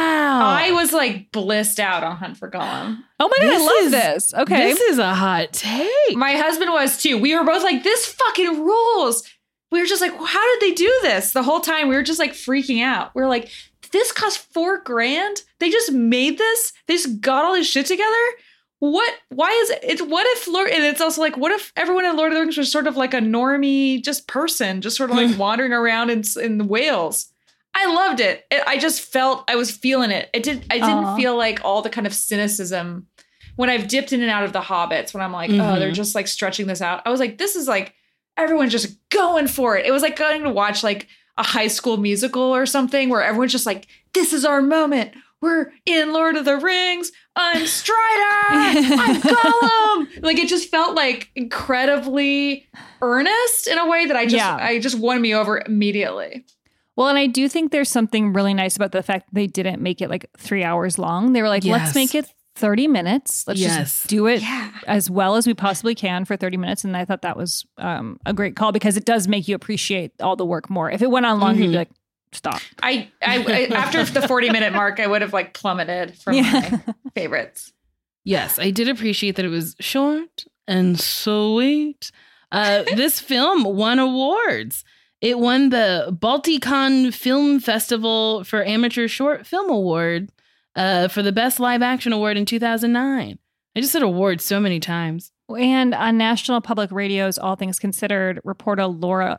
I was like blissed out on Hunt for Gollum.
Oh my God, I love this. Okay.
This is a hot take.
My husband was too. We were both like, this fucking rules. We were just like, how did they do this? The whole time we were just like freaking out. We were like, this cost $4,000. They just made this. They just got all this shit together. What? Why is it? What if Lord? And it's also like, what if everyone in Lord of the Rings was sort of like a normie, just person, just sort of like wandering around in the Wales? I loved it. I just felt I was feeling it. I didn't feel like all the kind of cynicism when I've dipped in and out of the Hobbits. When I'm like, oh, they're just like stretching this out. I was like, this is like everyone's just going for it. It was like going to watch like a High School Musical or something where everyone's just like, this is our moment. We're in Lord of the Rings. I'm Strider. I'm Gollum. Like it just felt like incredibly earnest in a way that I just won me over immediately.
Well, and I do think there's something really nice about the fact that they didn't make it like 3 hours long. They were like, let's make it 30 minutes. Let's just do it as well as we possibly can for 30 minutes. And I thought that was a great call because it does make you appreciate all the work more. If it went on longer, you'd be like, stop.
I after the 40-minute mark, I would have like plummeted from my favorites.
Yes, I did appreciate that it was short and sweet. This film won awards. It won the Balticon Film Festival for Amateur Short Film Award for the Best Live Action Award in 2009. I just said award so many times.
And on National Public Radio's All Things Considered, reporter Laura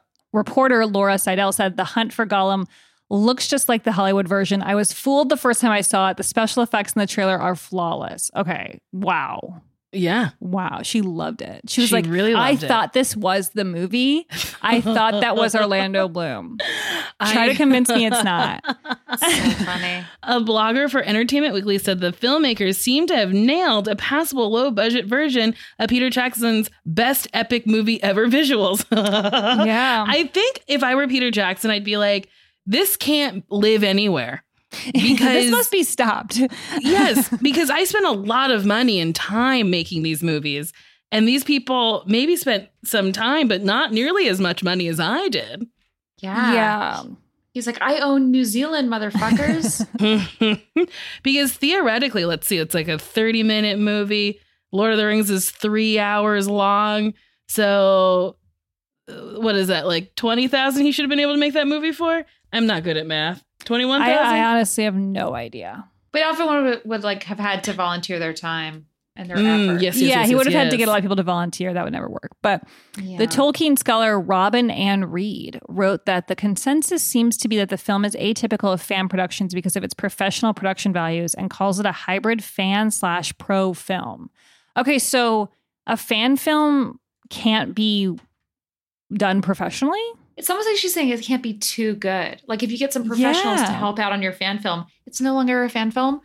Seidel said the Hunt for Gollum looks just like the Hollywood version. I was fooled the first time I saw it. The special effects in the trailer are flawless. Okay. Wow.
Yeah.
Wow. She loved it. She was like,
really
I thought this was the movie. I thought that was Orlando Bloom. Try to convince me it's not.
So funny.
A blogger for Entertainment Weekly said the filmmakers seem to have nailed a passable low-budget version of Peter Jackson's best epic movie ever visuals.
Yeah.
I think if I were Peter Jackson, I'd be like, this can't live anywhere. Because
this must be stopped.
Yes, because I spent a lot of money and time making these movies. And these people maybe spent some time, but not nearly as much money as I did.
Yeah. He's like, I own New Zealand, motherfuckers.
Because theoretically, let's see, it's like a 30-minute movie. Lord of the Rings is 3 hours long. So what is that, like 20,000 he should have been able to make that movie for? I'm not good at math. 21,000?
I honestly have no idea.
But everyone would like have had to volunteer their time and their effort.
Yes,
he would have had to get a lot of people to volunteer. That would never work. But the Tolkien scholar Robin Ann Reed wrote that the consensus seems to be that the film is atypical of fan productions because of its professional production values and calls it a hybrid fan/pro film. Okay, so a fan film can't be done professionally?
It's almost like she's saying it can't be too good. Like if you get some professionals to help out on your fan film, it's no longer a fan film.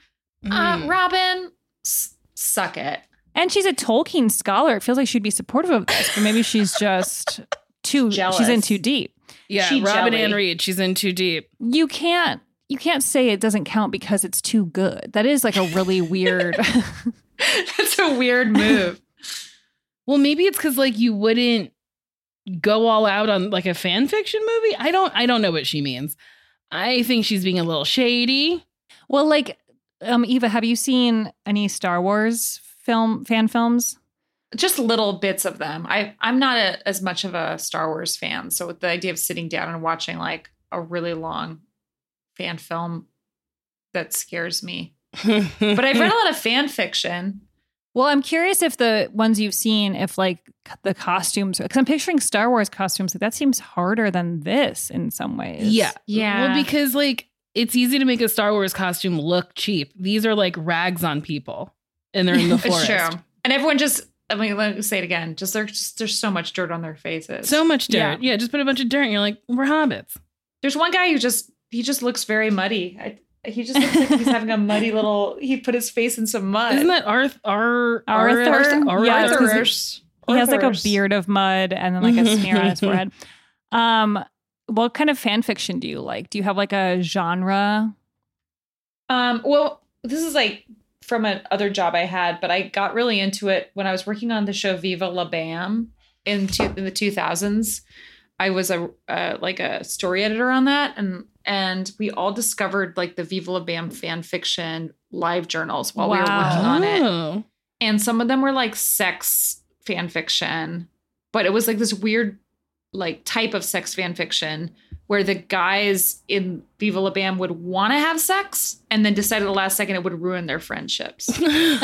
Robin, suck it.
And she's a Tolkien scholar. It feels like she'd be supportive of this, but maybe she's just too jealous. She's in too deep.
Yeah, Robin Ann Reed, she's in too deep.
You can't say it doesn't count because it's too good. That is like a really weird.
That's a weird move.
Well, maybe it's because like you wouldn't go all out on like a fan fiction movie. I don't know what she means. I think she's being a little shady.
Well, like Eva, have you seen any Star Wars fan films?
Just little bits of them. I'm not as much of a Star Wars fan, so with the idea of sitting down and watching like a really long fan film, that scares me. But I've read a lot of fan fiction.
Well, I'm curious if the ones you've seen, if like the costumes, because I'm picturing Star Wars costumes, like that seems harder than this in some ways.
Yeah.
Yeah.
Well, because like it's easy to make a Star Wars costume look cheap. These are like rags on people and they're in the forest.
It's true. And everyone just, I mean, let me say it again. There's so much dirt on their faces.
So much dirt. Yeah. Just put a bunch of dirt and you're like, we're hobbits.
There's one guy who just looks very muddy. He just looks like he's having a muddy little. He put his face in some mud.
Isn't that Arthur?
Arthur. He has like a beard of mud and then like a smear on his forehead. What kind of fan fiction do you like? Do you have like a genre?
Well, this is like from another job I had, but I got really into it when I was working on the show Viva La Bam in the 2000s. I was a story editor on that, and we all discovered like the Viva La Bam fan fiction live journals while we were working on it. And some of them were like sex fan fiction, but it was like this weird like type of sex fan fiction where the guys in Viva La Bam would want to have sex and then decide at the last second it would ruin their friendships. So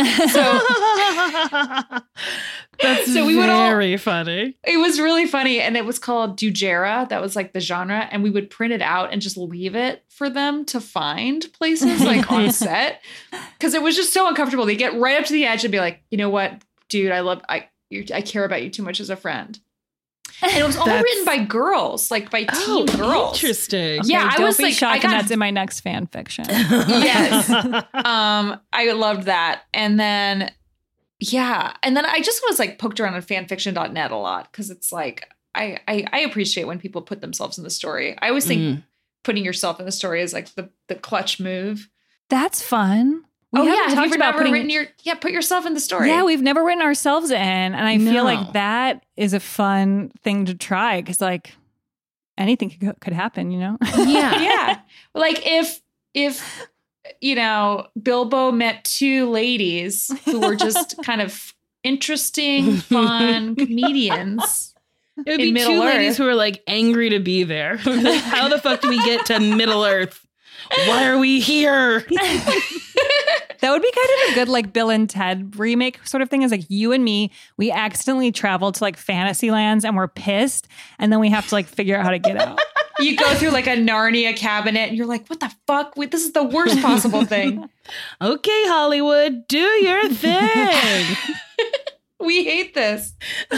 that's very funny.
It was really funny. And it was called Dujera. That was like the genre. And we would print it out and just leave it for them to find places like on set. Because it was just so uncomfortable. They get right up to the edge and be like, you know what, dude, I care about you too much as a friend. And it was all written by girls, like by teen girls.
Interesting.
Okay,
yeah, I was like,
shocked that's in my next fan fiction.
Yes. I loved that. And then, I just was like poked around on fanfiction.net a lot because it's like, I appreciate when people put themselves in the story. I always think putting yourself in the story is like the clutch move.
That's fun. Have you
never written put yourself in the story?
Yeah, we've never written ourselves in. And I feel like that is a fun thing to try because like anything could happen, you know?
Yeah. Yeah. Like if you know, Bilbo met two ladies who were just kind of interesting, fun comedians.
It would be two ladies who were like angry to be there. Like, how the fuck do we get to Middle Earth? Why are we here?
That would be kind of a good like Bill and Ted remake sort of thing. Is like you and me, we accidentally traveled to like fantasy lands and we're pissed. And then we have to like figure out how to get out.
You go through like a Narnia cabinet and you're like, what the fuck? This is the worst possible thing.
Okay, Hollywood, do your thing.
We hate this.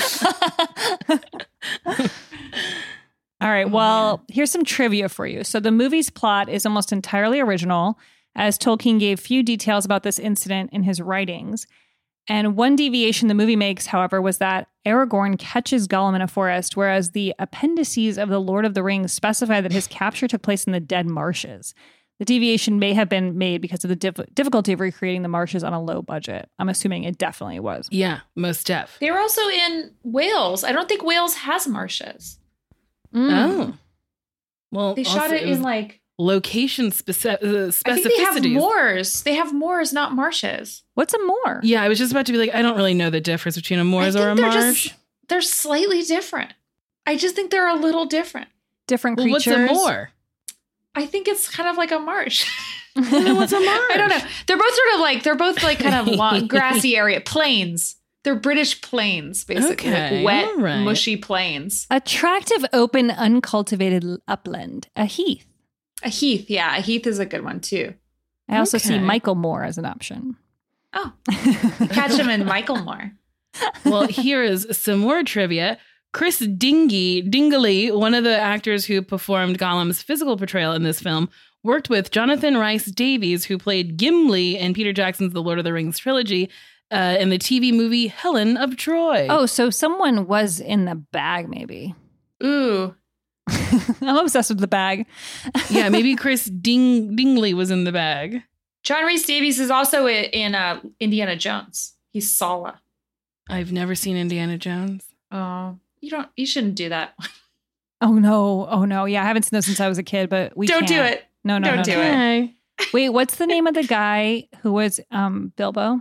All right. Well, here's some trivia for you. So the movie's plot is almost entirely original, as Tolkien gave few details about this incident in his writings. And one deviation the movie makes, however, was that Aragorn catches Gollum in a forest, whereas the appendices of The Lord of the Rings specify that his capture took place in the Dead Marshes. The deviation may have been made because of the difficulty of recreating the marshes on a low budget. I'm assuming it definitely was.
Yeah, most def.
They were also in Wales. I don't think Wales has marshes.
Oh. Well,
they shot it in like
location specificities.
I think they have moors. They have moors, not marshes.
What's a moor?
Yeah, I was just about to be like, I don't really know the difference between a moors or a marsh.
They're slightly different. I just think they're a little different.
Different creatures.
What's a moor?
I think it's kind of like a marsh.
What's a marsh?
I don't know. They're both like kind of long, grassy area plains. They're British plains, basically, like wet, mushy plains.
Attractive, open, uncultivated upland. A heath.
A heath, yeah. A heath is a good one too.
I also see Michael Moore as an option.
Oh, catch him in Michael Moore.
Well, here is some more trivia. Chris Dingley, one of the actors who performed Gollum's physical portrayal in this film, worked with Jonathan Rhys Davies, who played Gimli in Peter Jackson's The Lord of the Rings trilogy, in the TV movie Helen of Troy.
Oh, so someone was in the bag, maybe.
Ooh.
I'm obsessed with the bag.
Yeah, maybe Chris Dingley was in the bag.
John Rhys Davies is also in Indiana Jones. He's Sala.
I've never seen Indiana Jones.
Oh. You shouldn't do that.
Oh no. Yeah, I haven't seen those since I was a kid, but we
don't do it.
No.
Don't do it.
Wait, what's the name of the guy who was Bilbo?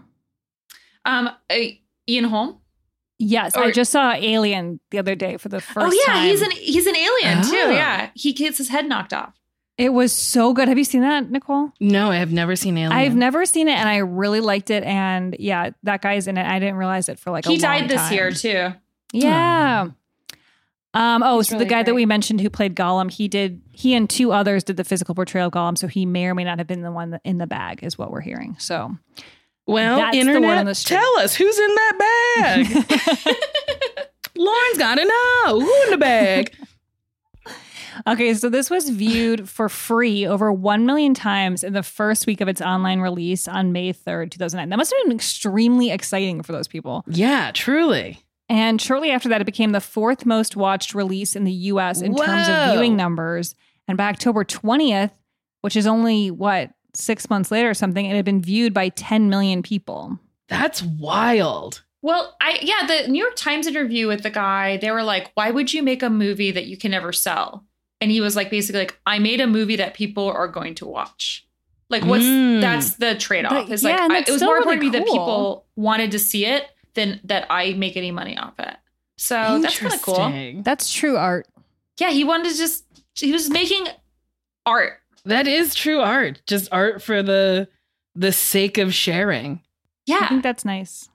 Ian Holm?
Yes, I just saw Alien the other day for the first time.
Oh yeah, he's an alien too. Yeah, he gets his head knocked off.
It was so good. Have you seen that, Nicole?
No, I have never seen Alien.
I've never seen it, and I really liked it. And yeah, that guy's in it. I didn't realize it for like a long time.
He died this year too.
Yeah.
He's
so
really
the guy
great.
that we mentioned who played Gollum, he and two others did the physical portrayal of Gollum, so he may or may not have been the one in the bag, is what we're hearing. So,
well,
that's
internet,
the word on the street.
tell us who's in that bag. Lauren's got to know who in the bag.
Okay, so this was viewed for free over 1 million times in the first week of its online release on May 3rd, 2009. That must have been extremely exciting for those people.
Yeah, truly.
And shortly after that, it became the fourth most watched release in the U.S. in terms of viewing numbers. And by October 20th, which is only, 6 months later or something, it had been viewed by 10 million people.
That's wild.
Well, the New York Times interview with the guy, they were like, why would you make a movie that you can never sell? And he was like, basically like, I made a movie that people are going to watch. Like, that's the trade-off. It's it was more important to me that people wanted to see it than that I make any money off it. So that's kind of cool.
That's true art.
Yeah, he wanted to he was making art.
That is true art. Just art for the sake of sharing.
Yeah.
I think that's nice.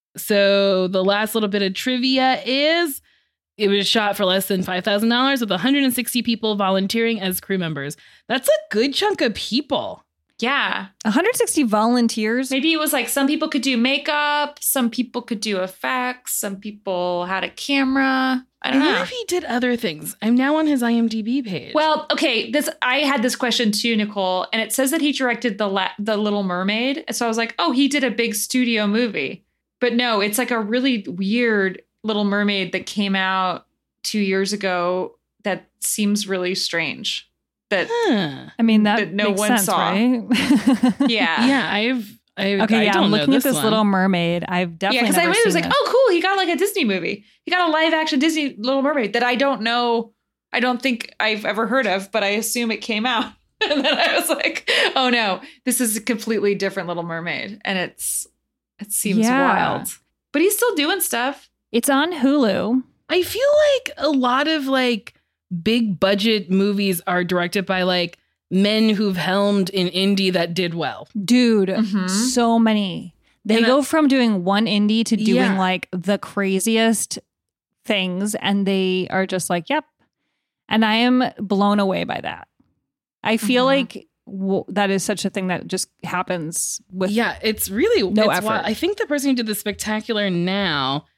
So the last little bit of trivia is it was shot for less than $5,000 with 160 people volunteering as crew members. That's a good chunk of people.
Yeah.
160 volunteers.
Maybe it was like some people could do makeup, some people could do effects, some people had a camera. I don't know.
What if he did other things? I'm now on his IMDb page.
Well, okay, I had this question too, Nicole, and it says that he directed the Little Mermaid. So I was like, oh, he did a big studio movie. But no, it's like a really weird Little Mermaid that came out 2 years ago that seems really strange. That
I mean, that
no
makes
one
sense,
saw.
Right?
Yeah.
Yeah,
I'm looking at this Little Mermaid. I've definitely
because I
never
was
seen
like,
it.
oh, cool, he got like a Disney movie. He got a live action Disney Little Mermaid that I don't know. I don't think I've ever heard of, but I assume it came out. And then I was like, oh no, this is a completely different Little Mermaid, and it seems wild. But he's still doing stuff.
It's on Hulu.
I feel like a lot of like big budget movies are directed by like men who've helmed in indie that did well.
Dude, so many. They go from doing one indie to doing like the craziest things, and they are just like, yep. And I am blown away by that. I feel like that is such a thing that just happens with
it's really
no effort.
I think the person who did The Spectacular Now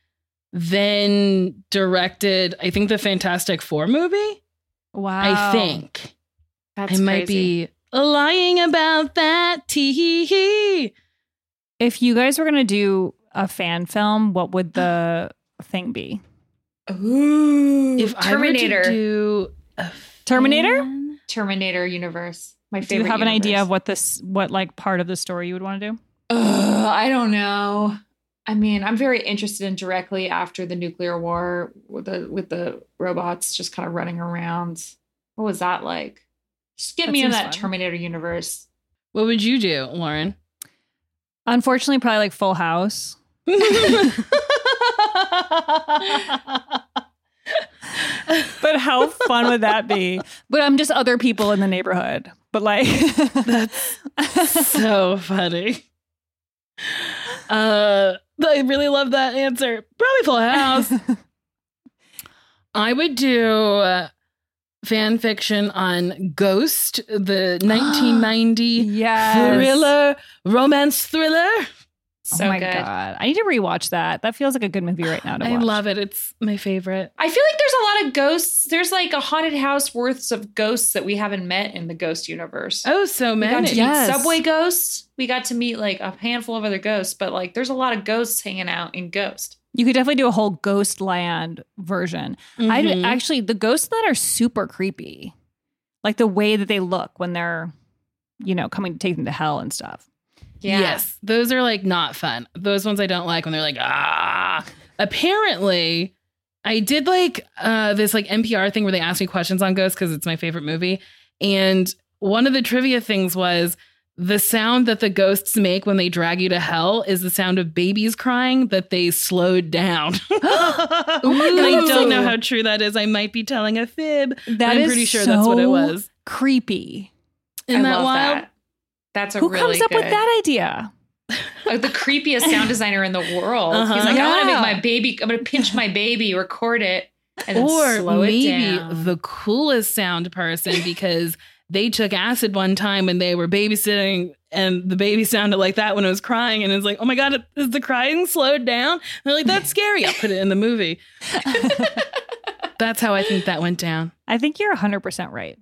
then directed, I think, the Fantastic Four movie.
Wow.
I think.
That's
I might be lying about that. Tee-hee-hee.
If you guys were going to do a fan film, what would the thing be?
Ooh.
If
Terminator.
I were to do
Terminator?
Terminator universe. My
Do
favorite.
you have an idea of
universe.
what like part of the story you would want to do?
I don't know. I mean, I'm very interested in directly after the nuclear war with the robots just kind of running around. What was that like? Just get me in that Terminator universe.
What would you do, Lauren?
Unfortunately, probably like Full House. But how fun would that be? But I'm just other people in the neighborhood. But like,
that's so funny. I really love that answer. Probably Full House. I would do fan fiction on Ghost, the 1990 thriller, romance thriller.
So
oh my
good.
God. I need to rewatch that. That feels like a good movie right now to watch.
I love it. It's my favorite.
I feel like there's a lot of ghosts. There's like a haunted house worth of ghosts that we haven't met in the Ghost universe.
Oh, so many.
We got to meet Subway ghosts. We got to meet like a handful of other ghosts, but like there's a lot of ghosts hanging out in Ghost.
You could definitely do a whole Ghostland version.
Mm-hmm.
Actually, the ghosts that are super creepy. Like the way that they look when they're, coming to take them to hell and stuff.
Yeah.
Yes, those are like not fun. Those ones I don't like when they're like, ah. Apparently, I did like this like NPR thing where they asked me questions on Ghost because it's my favorite movie. And one of the trivia things was the sound that the ghosts make when they drag you to hell is the sound of babies crying that they slowed down.
Oh my God.
I don't know how true that is. I might be telling a fib.
That
I'm
is
pretty sure
so
that's what it was.
Creepy.
Isn't
I
that
love
wild?
that. That's a
Who
really
comes up with
good-
that idea?
Like the creepiest sound designer in the world.
Uh-huh.
He's like, I want to
Yeah.
make my baby. I'm going to pinch my baby, record it, and then
Or
slow it
maybe
down.
the coolest sound person because they took acid one time and they were babysitting and the baby sounded like that when it was crying. And it's like, oh my God, is the crying slowed down? And they're like, that's scary. I'll put it in the movie. That's how I think that went down.
I think you're 100% right.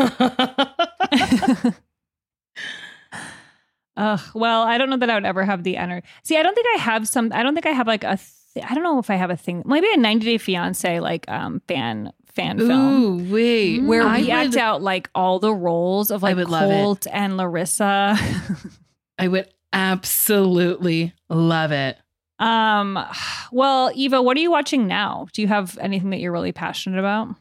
Well, I don't know that I would ever have the energy. See, I don't think I have like I don't know if I have a thing. Maybe a 90 Day Fiance like fan film.
Ooh, wait.
Where we act out like all the roles of like
would love it.
Colt and Larissa.
I would absolutely love it.
Well, Eva, what are you watching now? Do you have anything that you're really passionate about?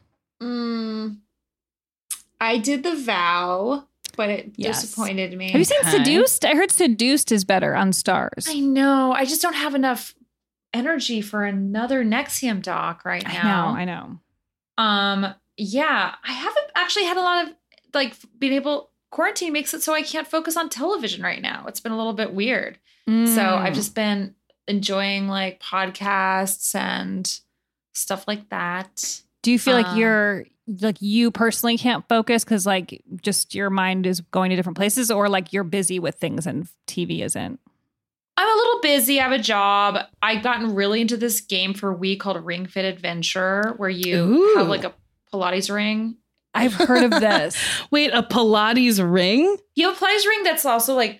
I did The Vow, but it
Yes.
disappointed me.
Have you seen Seduced? I heard Seduced is better on Stars.
I know. I just don't have enough energy for another NXIVM doc right now.
I know.
Yeah, I haven't actually had a lot of like being able. Quarantine makes it so I can't focus on television right now. It's been a little bit weird. So I've just been enjoying like podcasts and stuff like that.
Do you feel like you're like you personally can't focus because like just your mind is going to different places, or like you're busy with things and TV isn't?
I'm a little busy. I have a job. I've gotten really into this game for Wii called Ring Fit Adventure, where you have like a Pilates ring.
I've heard of this.
Wait, a Pilates ring?
You have a Pilates ring that's also like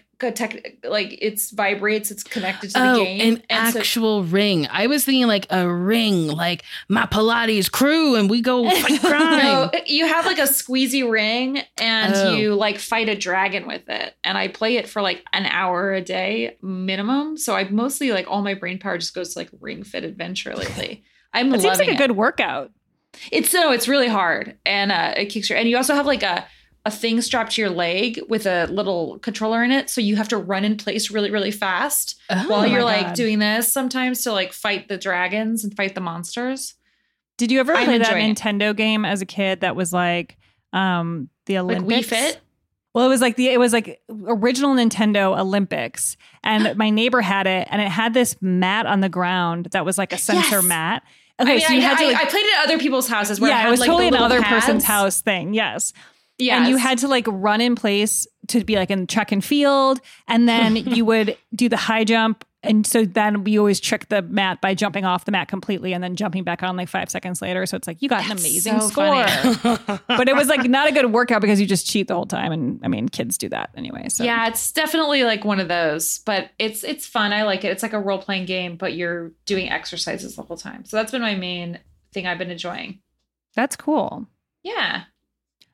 it's vibrates. It's connected to the game.
An actual ring. I was thinking like a ring, like my Pilates crew, and we go fight crime.
No, you have like a squeezy ring, and you like fight a dragon with it. And I play it for like an hour a day minimum. So I mostly like all my brain power just goes to like Ring Fit Adventure lately. I'm
It
loving
seems like a good workout.
It's really hard, and it kicks your. And you also have like a thing strapped to your leg with a little controller in it, so you have to run in place really, really fast while you're like doing this sometimes to like fight the dragons and fight the monsters.
Did you ever
I'm
play that
enjoying it.
Nintendo game as a kid that was like the Olympics?
Like Wii Fit?
Well, it was like original Nintendo Olympics, and my neighbor had it, and it had this mat on the ground that was like a sensor mat. Okay,
I mean,
so you had to. Like,
I played it at other people's houses. Where
yeah,
it
was
had, like,
totally
the little
another
pads.
person's house thing. Yes.
Yes.
And you had to like run in place to be like in track and field, and then you would do the high jump. And so then we always trick the mat by jumping off the mat completely and then jumping back on like 5 seconds later. So it's like you got an amazing
so
score.
funny.
But it was like not a good workout because you just cheat the whole time. And I mean, kids do that anyway. So
Yeah, it's definitely like one of those, but it's fun. I like it. It's like a role-playing game, but you're doing exercises the whole time. So that's been my main thing I've been enjoying.
That's cool.
Yeah.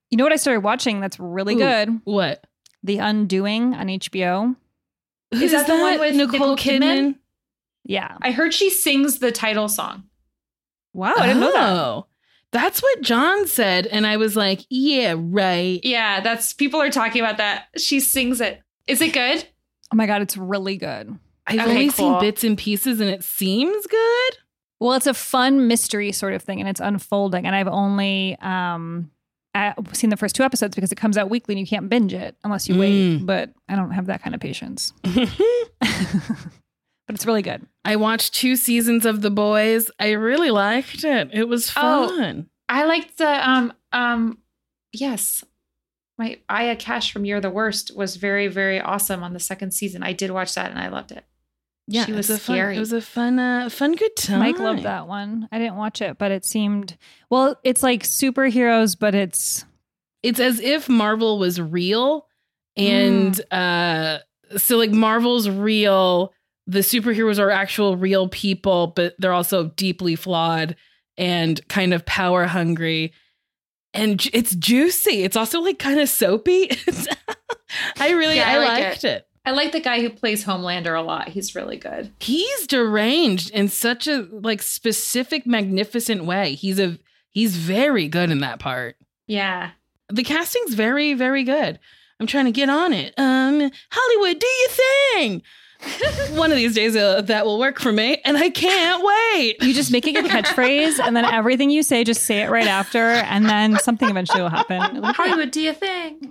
You know what I started watching that's really good?
What?
The Undoing on HBO.
Is that the one with Nicole Kidman?
Yeah.
I heard she sings the title song.
Wow, I didn't know that.
That's what John said. And I was like, yeah, right.
Yeah, people are talking about that. She sings it. Is it good?
Oh my God, it's really good.
I've only seen bits and pieces and it seems good.
Well, it's a fun mystery sort of thing and it's unfolding. And I've only seen the first 2 episodes because it comes out weekly and you can't binge it unless you wait. But I don't have that kind of patience. But it's really good.
I watched 2 seasons of The Boys. I really liked it. It was fun.
I liked the yes. My Aya Cash from You're the Worst was very, very awesome on the 2nd season. I did watch that and I loved it.
Yeah,
she was scary.
It was a fun good time.
Mike loved that one. I didn't watch it, but it seemed it's like superheroes, but it's
as if Marvel was real, and so like Marvel's real. The superheroes are actual real people, but they're also deeply flawed and kind of power hungry. And it's juicy. It's also like kind of soapy. I liked it.
I like the guy who plays Homelander a lot. He's really good.
He's deranged in such a like specific, magnificent way. He's very good in that part.
Yeah.
The casting's very, very good. I'm trying to get on it. Hollywood, do your thing. One of these days that will work for me, and I can't wait.
You just make it your catchphrase, and then everything you say, just say it right after, and then something eventually will happen.
Hollywood, do your thing.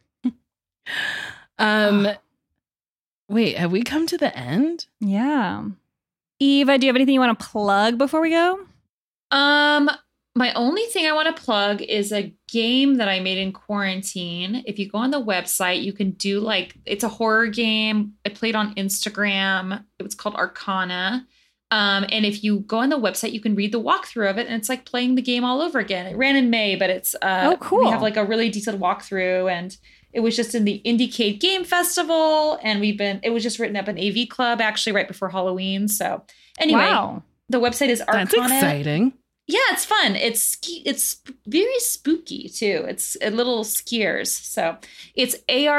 Wait, have we come to the end?
Yeah. Eva, do you have anything you want to plug before we go?
My only thing I want to plug is a game that I made in quarantine. If you go on the website, you can do it's a horror game. I played on Instagram. It was called Arcana. And if you go on the website, you can read the walkthrough of it. And it's like playing the game all over again. It ran in May, but it's
cool.
We have a really detailed walkthrough, and it was just in the Indiecade Game Festival. And it was just written up in AV Club actually right before Halloween. So anyway, the website is Arcana.
That's exciting.
Yeah, it's fun. It's very spooky too. It's a little skiers. So it's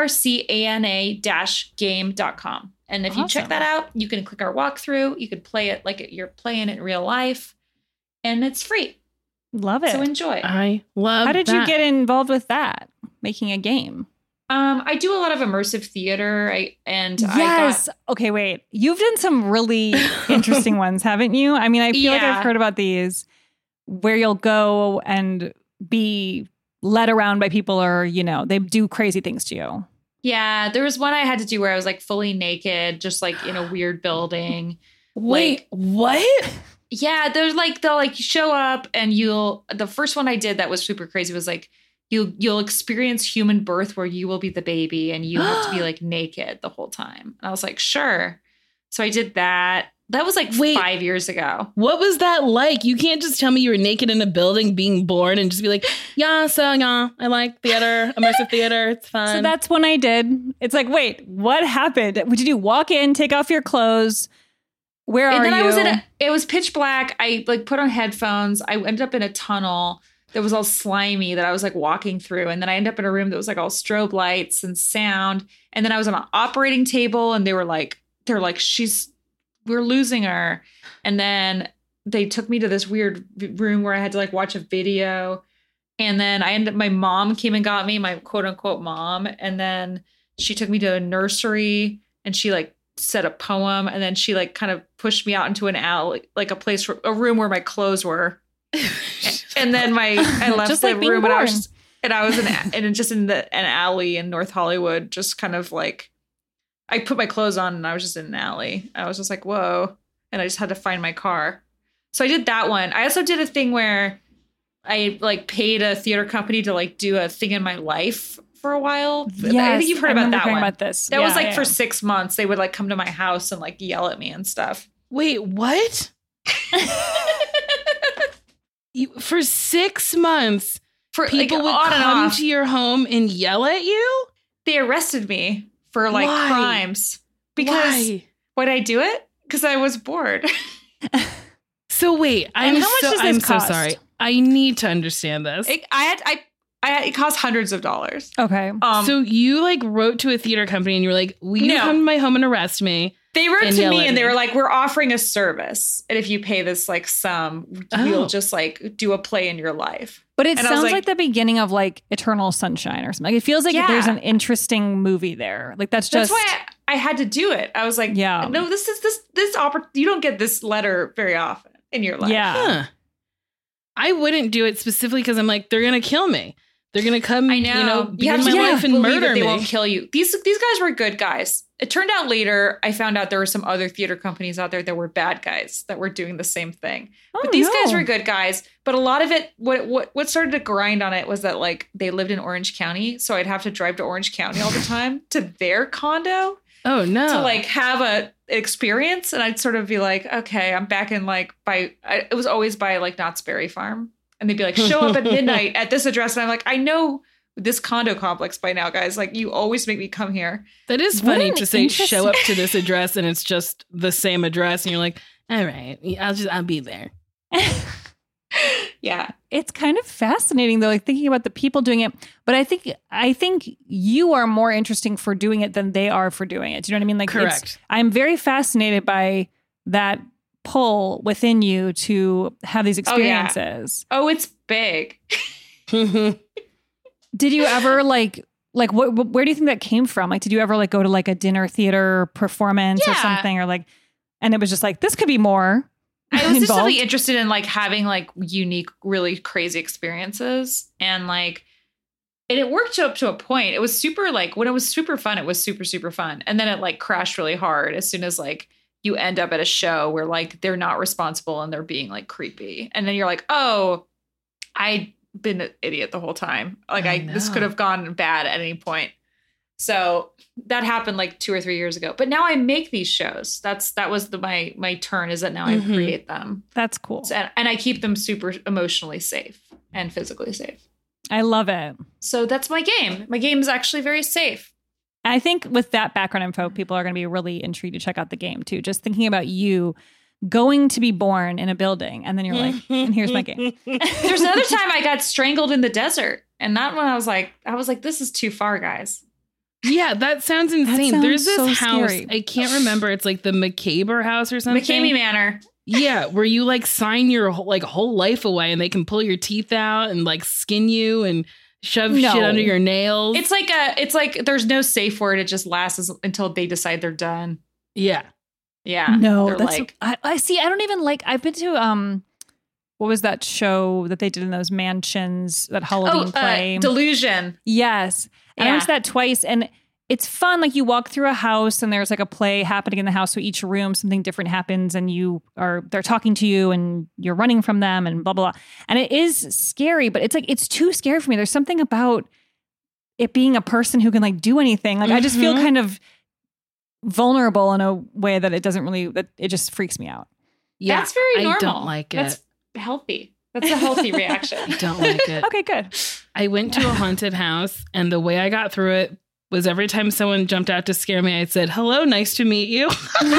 arcana-game.com. And if you check that out, you can click our walkthrough. You can play it like you're playing it in real life. And it's free.
Love it.
So enjoy.
I love
How did you get involved with that? Making a game?
I do a lot of immersive theater.
Okay, wait. You've done some really interesting ones, haven't you? I mean, I feel like I've heard about these where you'll go and be led around by people or, they do crazy things to you.
Yeah, there was one I had to do where I was fully naked, just in a weird building.
Wait, what?
Yeah, there's they'll show up and the first one I did that was super crazy was you'll experience human birth where you will be the baby and you have to be naked the whole time. And I was like, sure. So I did that. That was 5 years ago.
What was that like? You can't just tell me you were naked in a building being born and just be like, yeah, I like theater, immersive theater. It's fun.
So that's when I did. It's wait, what happened? Did you walk in, take off your clothes? Where are you?
It was pitch black. I put on headphones. I ended up in a tunnel that was all slimy that I was walking through. And then I ended up in a room that was all strobe lights and sound. And then I was on an operating table and they're like, we're losing her. And then they took me to this weird room where I had to watch a video. And then my mom came and got me, my quote unquote mom. And then she took me to a nursery and she said a poem. And then she kind of pushed me out into an alley, a room where my clothes were. And then I left
just
the room
born.
and I was in an alley in North Hollywood, just kind of I put my clothes on and I was just in an alley. I was just whoa. And I just had to find my car. So I did that one. I also did a thing where I paid a theater company to do a thing in my life for a while.
Yes,
I think you've heard about that one.
About this.
That was for 6 months. They would come to my house and yell at me and stuff.
Wait, what? For 6 months, people would come to your home and yell at you?
They arrested me for crimes. Because why did I do it? Because I was bored.
So wait, I'm so sorry. I need to understand this.
It cost hundreds of dollars.
Okay.
So you like wrote to a theater company and you were like, will you come to my home and arrest me?
They wrote to me and they were like, we're offering a service. And if you pay this like sum, we'll just like do a play in your life.
But it sounds like the beginning of like Eternal Sunshine or something. Like, it feels like there's an interesting movie there. Like that's
why I had to do it. I was like, no, this you don't get this letter very often in your life.
Yeah.
Huh. I wouldn't do it specifically because I'm like, they're going to kill me. They're going to come,
I know.
Be in my life and murder me.
They won't kill you. These guys were good guys. It turned out later, I found out there were some other theater companies out there that were bad guys that were doing the same thing. But these guys were good guys. But a lot of it, what started to grind on it was that like they lived in Orange County. So I'd have to drive to Orange County all the time to their condo.
Oh, no.
To like have an experience. And I'd sort of be like, okay, I'm back in like it was always by like Knott's Berry Farm. And they'd be like, show up at midnight at this address. And I'm like, I know this condo complex by now, guys. Like, you always make me come here.
That is funny to say, show up to this address and it's just the same address. And you're like, all right, I'll be there.
Yeah.
It's kind of fascinating though, like thinking about the people doing it. But I think you are more interesting for doing it than they are for doing it. Do you know what I mean? Like,
correct.
I'm very fascinated by that pull within you to have these experiences.
Oh, it's big.
Did you ever like where do you think that came from? Like, did you ever like go to like a dinner theater performance or something, or like, and it was just like, this could be more?
I was just really interested in like having like unique, really crazy experiences, and like, and it worked up to a point. It was super like, when it was super fun, it was super, super fun. And then it like crashed really hard as soon as like you end up at a show where like they're not responsible and they're being like creepy. And then you're like, oh, I'd been an idiot the whole time. Like this could have gone bad at any point. So that happened like 2 or 3 years ago. But now I make these shows. That was my turn, is that now I create them.
That's cool.
So, and I keep them super emotionally safe and physically safe.
I love it.
So that's my game. My game is actually very safe.
I think with that background info, people are going to be really intrigued to check out the game too. Just thinking about you going to be born in a building, and then you're like, and here's my game.
There's another time I got strangled in the desert, and that one I was like, this is too far, guys.
Yeah, that sounds insane.
That sounds
There's this
so
house.
scary.
I can't remember. It's like the McCaber house or something.
McCamey Manor.
Yeah, where you like sign your whole life away, and they can pull your teeth out and like skin you and shove shit under your nails.
It's like there's no safe word. It just lasts until they decide they're done.
Yeah.
Yeah.
No,
they're
that's
like,
I see. I don't even like. I've been to what was that show that they did in those mansions, that Halloween play?
Delusion.
Yes, and I went to that twice, and it's fun. Like, you walk through a house, and there's like a play happening in the house. So each room, something different happens, and they're talking to you, and you're running from them, and blah blah blah. And it is scary, but it's like it's too scary for me. There's something about it being a person who can like do anything. Like, I just feel kind of vulnerable in a way that it doesn't really, that it just freaks me out.
Yeah,
that's very normal.
I don't like it.
That's healthy. That's a healthy reaction.
I don't like it.
Okay, good.
I went to a haunted house, and the way I got through it was every time someone jumped out to scare me, I said, hello, nice to meet you.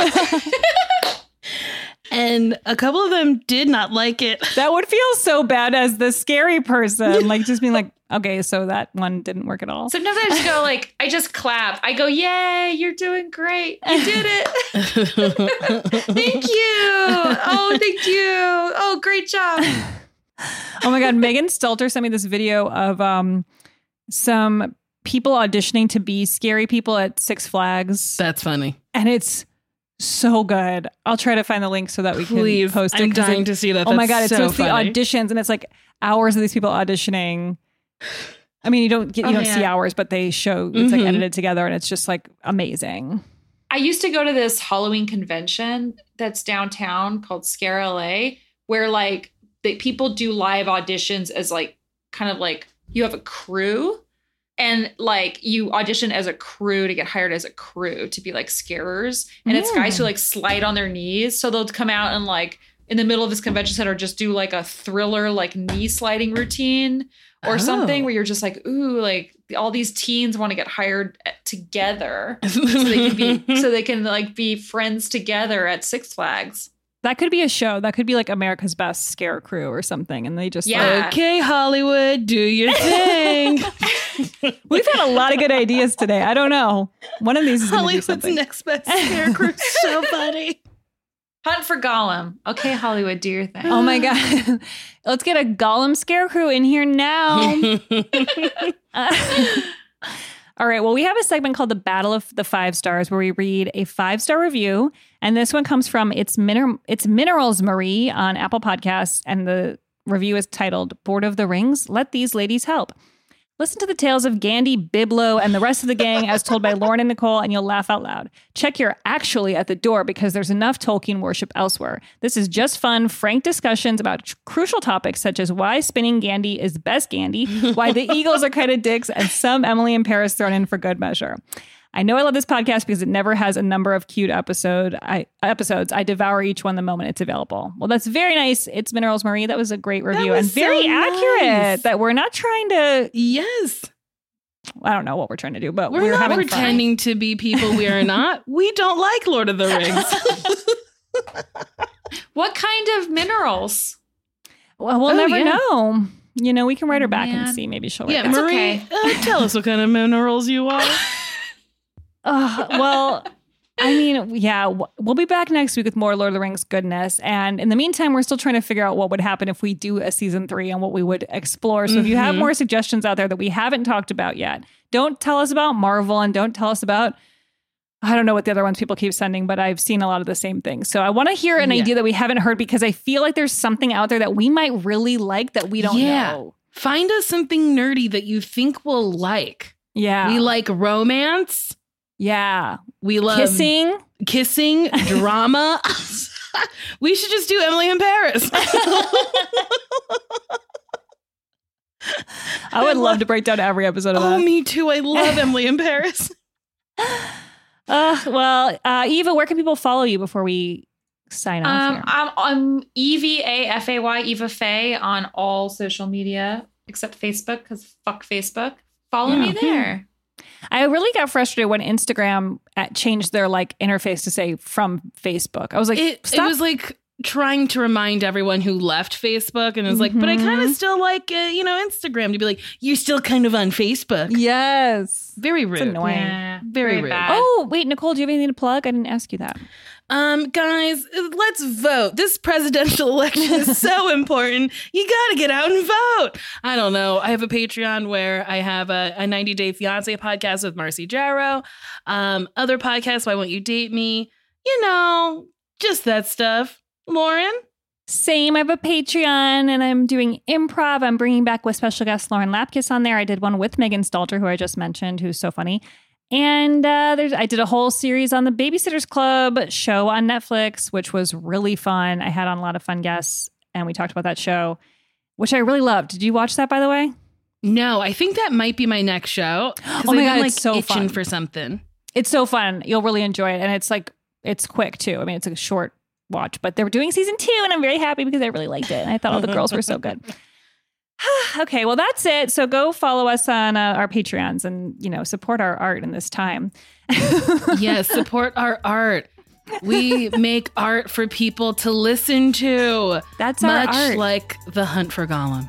And a couple of them did not like it.
That would feel so bad as the scary person, like just being like, okay, so that one didn't work at all.
Sometimes I just go like, I just clap. I go, yay, you're doing great. You did it. Thank you. Oh, thank you. Oh, great job.
Oh my God. Megan Stelter sent me this video of some people auditioning to be scary people at Six Flags.
That's funny.
And it's so good. I'll try to find the link so that we can post it.
I'm dying to see that.
Oh my God.
So
it's the auditions, and it's like hours of these people auditioning. I mean, you don't see hours, but they show, it's like edited together, and it's just like amazing.
I used to go to this Halloween convention that's downtown called Scare LA, where like people do live auditions as like, kind of like, you have a crew, and like you audition as a crew to get hired as a crew to be like scarers. And it's guys who like slide on their knees. So they'll come out and like in the middle of this convention center, just do like a Thriller, like knee sliding routine or something where you're just like, ooh, like all these teens want to get hired together so they can be like be friends together at Six Flags.
That could be a show. That could be like America's Best Scare Crew or something. And they just
Okay, Hollywood, do your thing.
We've had a lot of good ideas today. I don't know. One of these is
Hollywood's
something.
Next Best Scare Crew. So funny.
Hunt for Gollum. Okay, Hollywood, do your thing.
Oh my God. Let's get a Gollum Scarecrow in here now. All right. Well, we have a segment called the Battle of the 5 Stars where we read a 5-star review. And this one comes from It's Minerals Marie on Apple Podcasts. And the review is titled Bored of the Rings? Let These Ladies Help. Listen to the tales of Gandhi, Biblo, and the rest of the gang as told by Lauren and Nicole, and you'll laugh out loud. Check your actually at the door because there's enough Tolkien worship elsewhere. This is just fun, frank discussions about crucial topics such as why spinning Gandhi is best Gandhi, why the Eagles are kind of dicks, and some Emily in Paris thrown in for good measure. I know I love this podcast because it never has a number of cute episodes. I devour each one the moment it's available. Well, that's very nice. It's Minerals Marie. That was a great review and very accurate.
Nice.
That we're not trying to.
Yes.
I don't know what we're trying to do, but
we're not
having
pretending to be people we are not. We don't like Lord of the Rings.
What kind of minerals?
Well, we'll never know. You know, we can write her back and see. Maybe she'll write back.
Marie, tell us what kind of minerals you are.
Well, I mean, yeah, we'll be back next week with more Lord of the Rings goodness. And in the meantime, we're still trying to figure out what would happen if we do a season 3 and what we would explore. So if you have more suggestions out there that we haven't talked about yet, don't tell us about Marvel and don't tell us about, I don't know what the other ones people keep sending, but I've seen a lot of the same things. So I want to hear an idea that we haven't heard because I feel like there's something out there that we might really like that we don't know.
Find us something nerdy that you think we'll like.
Yeah.
We like romance.
Yeah.
We love kissing, drama. We should just do Emily in Paris.
I would love to break down every episode of that.
Oh, me too. I love Emily in Paris.
Well, Eva, where can people follow you before we sign off here?
I'm EVAFAY, Eva Faye, on all social media except Facebook because fuck Facebook. Follow me there.
I really got frustrated when Instagram changed their interface to say from Facebook. I was like,
it was like trying to remind everyone who left Facebook and it was like, but I kind of still like, Instagram to be like, you're still kind of on Facebook.
Yes.
Very rude.
It's annoying.
Yeah,
very rude.
bad.
Oh, wait, Nicole, do you have anything to plug? I didn't ask you that.
Guys, let's vote. This presidential election is so important. You gotta get out and vote. I don't know. I have a Patreon where I have a 90 Day Fiancé podcast with Marcy Jarrow. Other podcasts, Why Won't You Date Me? Just that stuff. Lauren?
Same. I have a Patreon and I'm doing improv. I'm bringing back with special guest Lauren Lapkus on there. I did one with Megan Stalter, who I just mentioned, who's so funny. And I did a whole series on the Babysitters Club show on Netflix, which was really fun. I had on a lot of fun guests, and we talked about that show, which I really loved. Did you watch that, by the way?
No, I think that might be my next show.
Oh my God, it's so
itching
fun
for something.
It's so fun. You'll really enjoy it. And it's quick, too. I mean, it's a short watch, but they were doing season 2, and I'm very happy because I really liked it. And I thought all the girls were so good. Okay, well, that's it. So go follow us on our Patreons and, support our art in this time.
Yes, support our art. We make art for people to listen to.
That's our art.
Much like The Hunt for Gollum.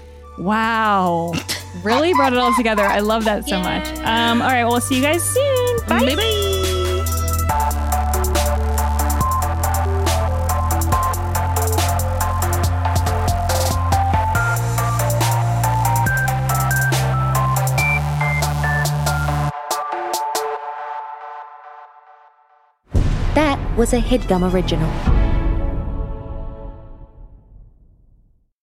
Wow. Really brought it all together. I love that so much. All right, well, we'll see you guys soon. Bye.
Bye-bye.
That was a HeadGum original.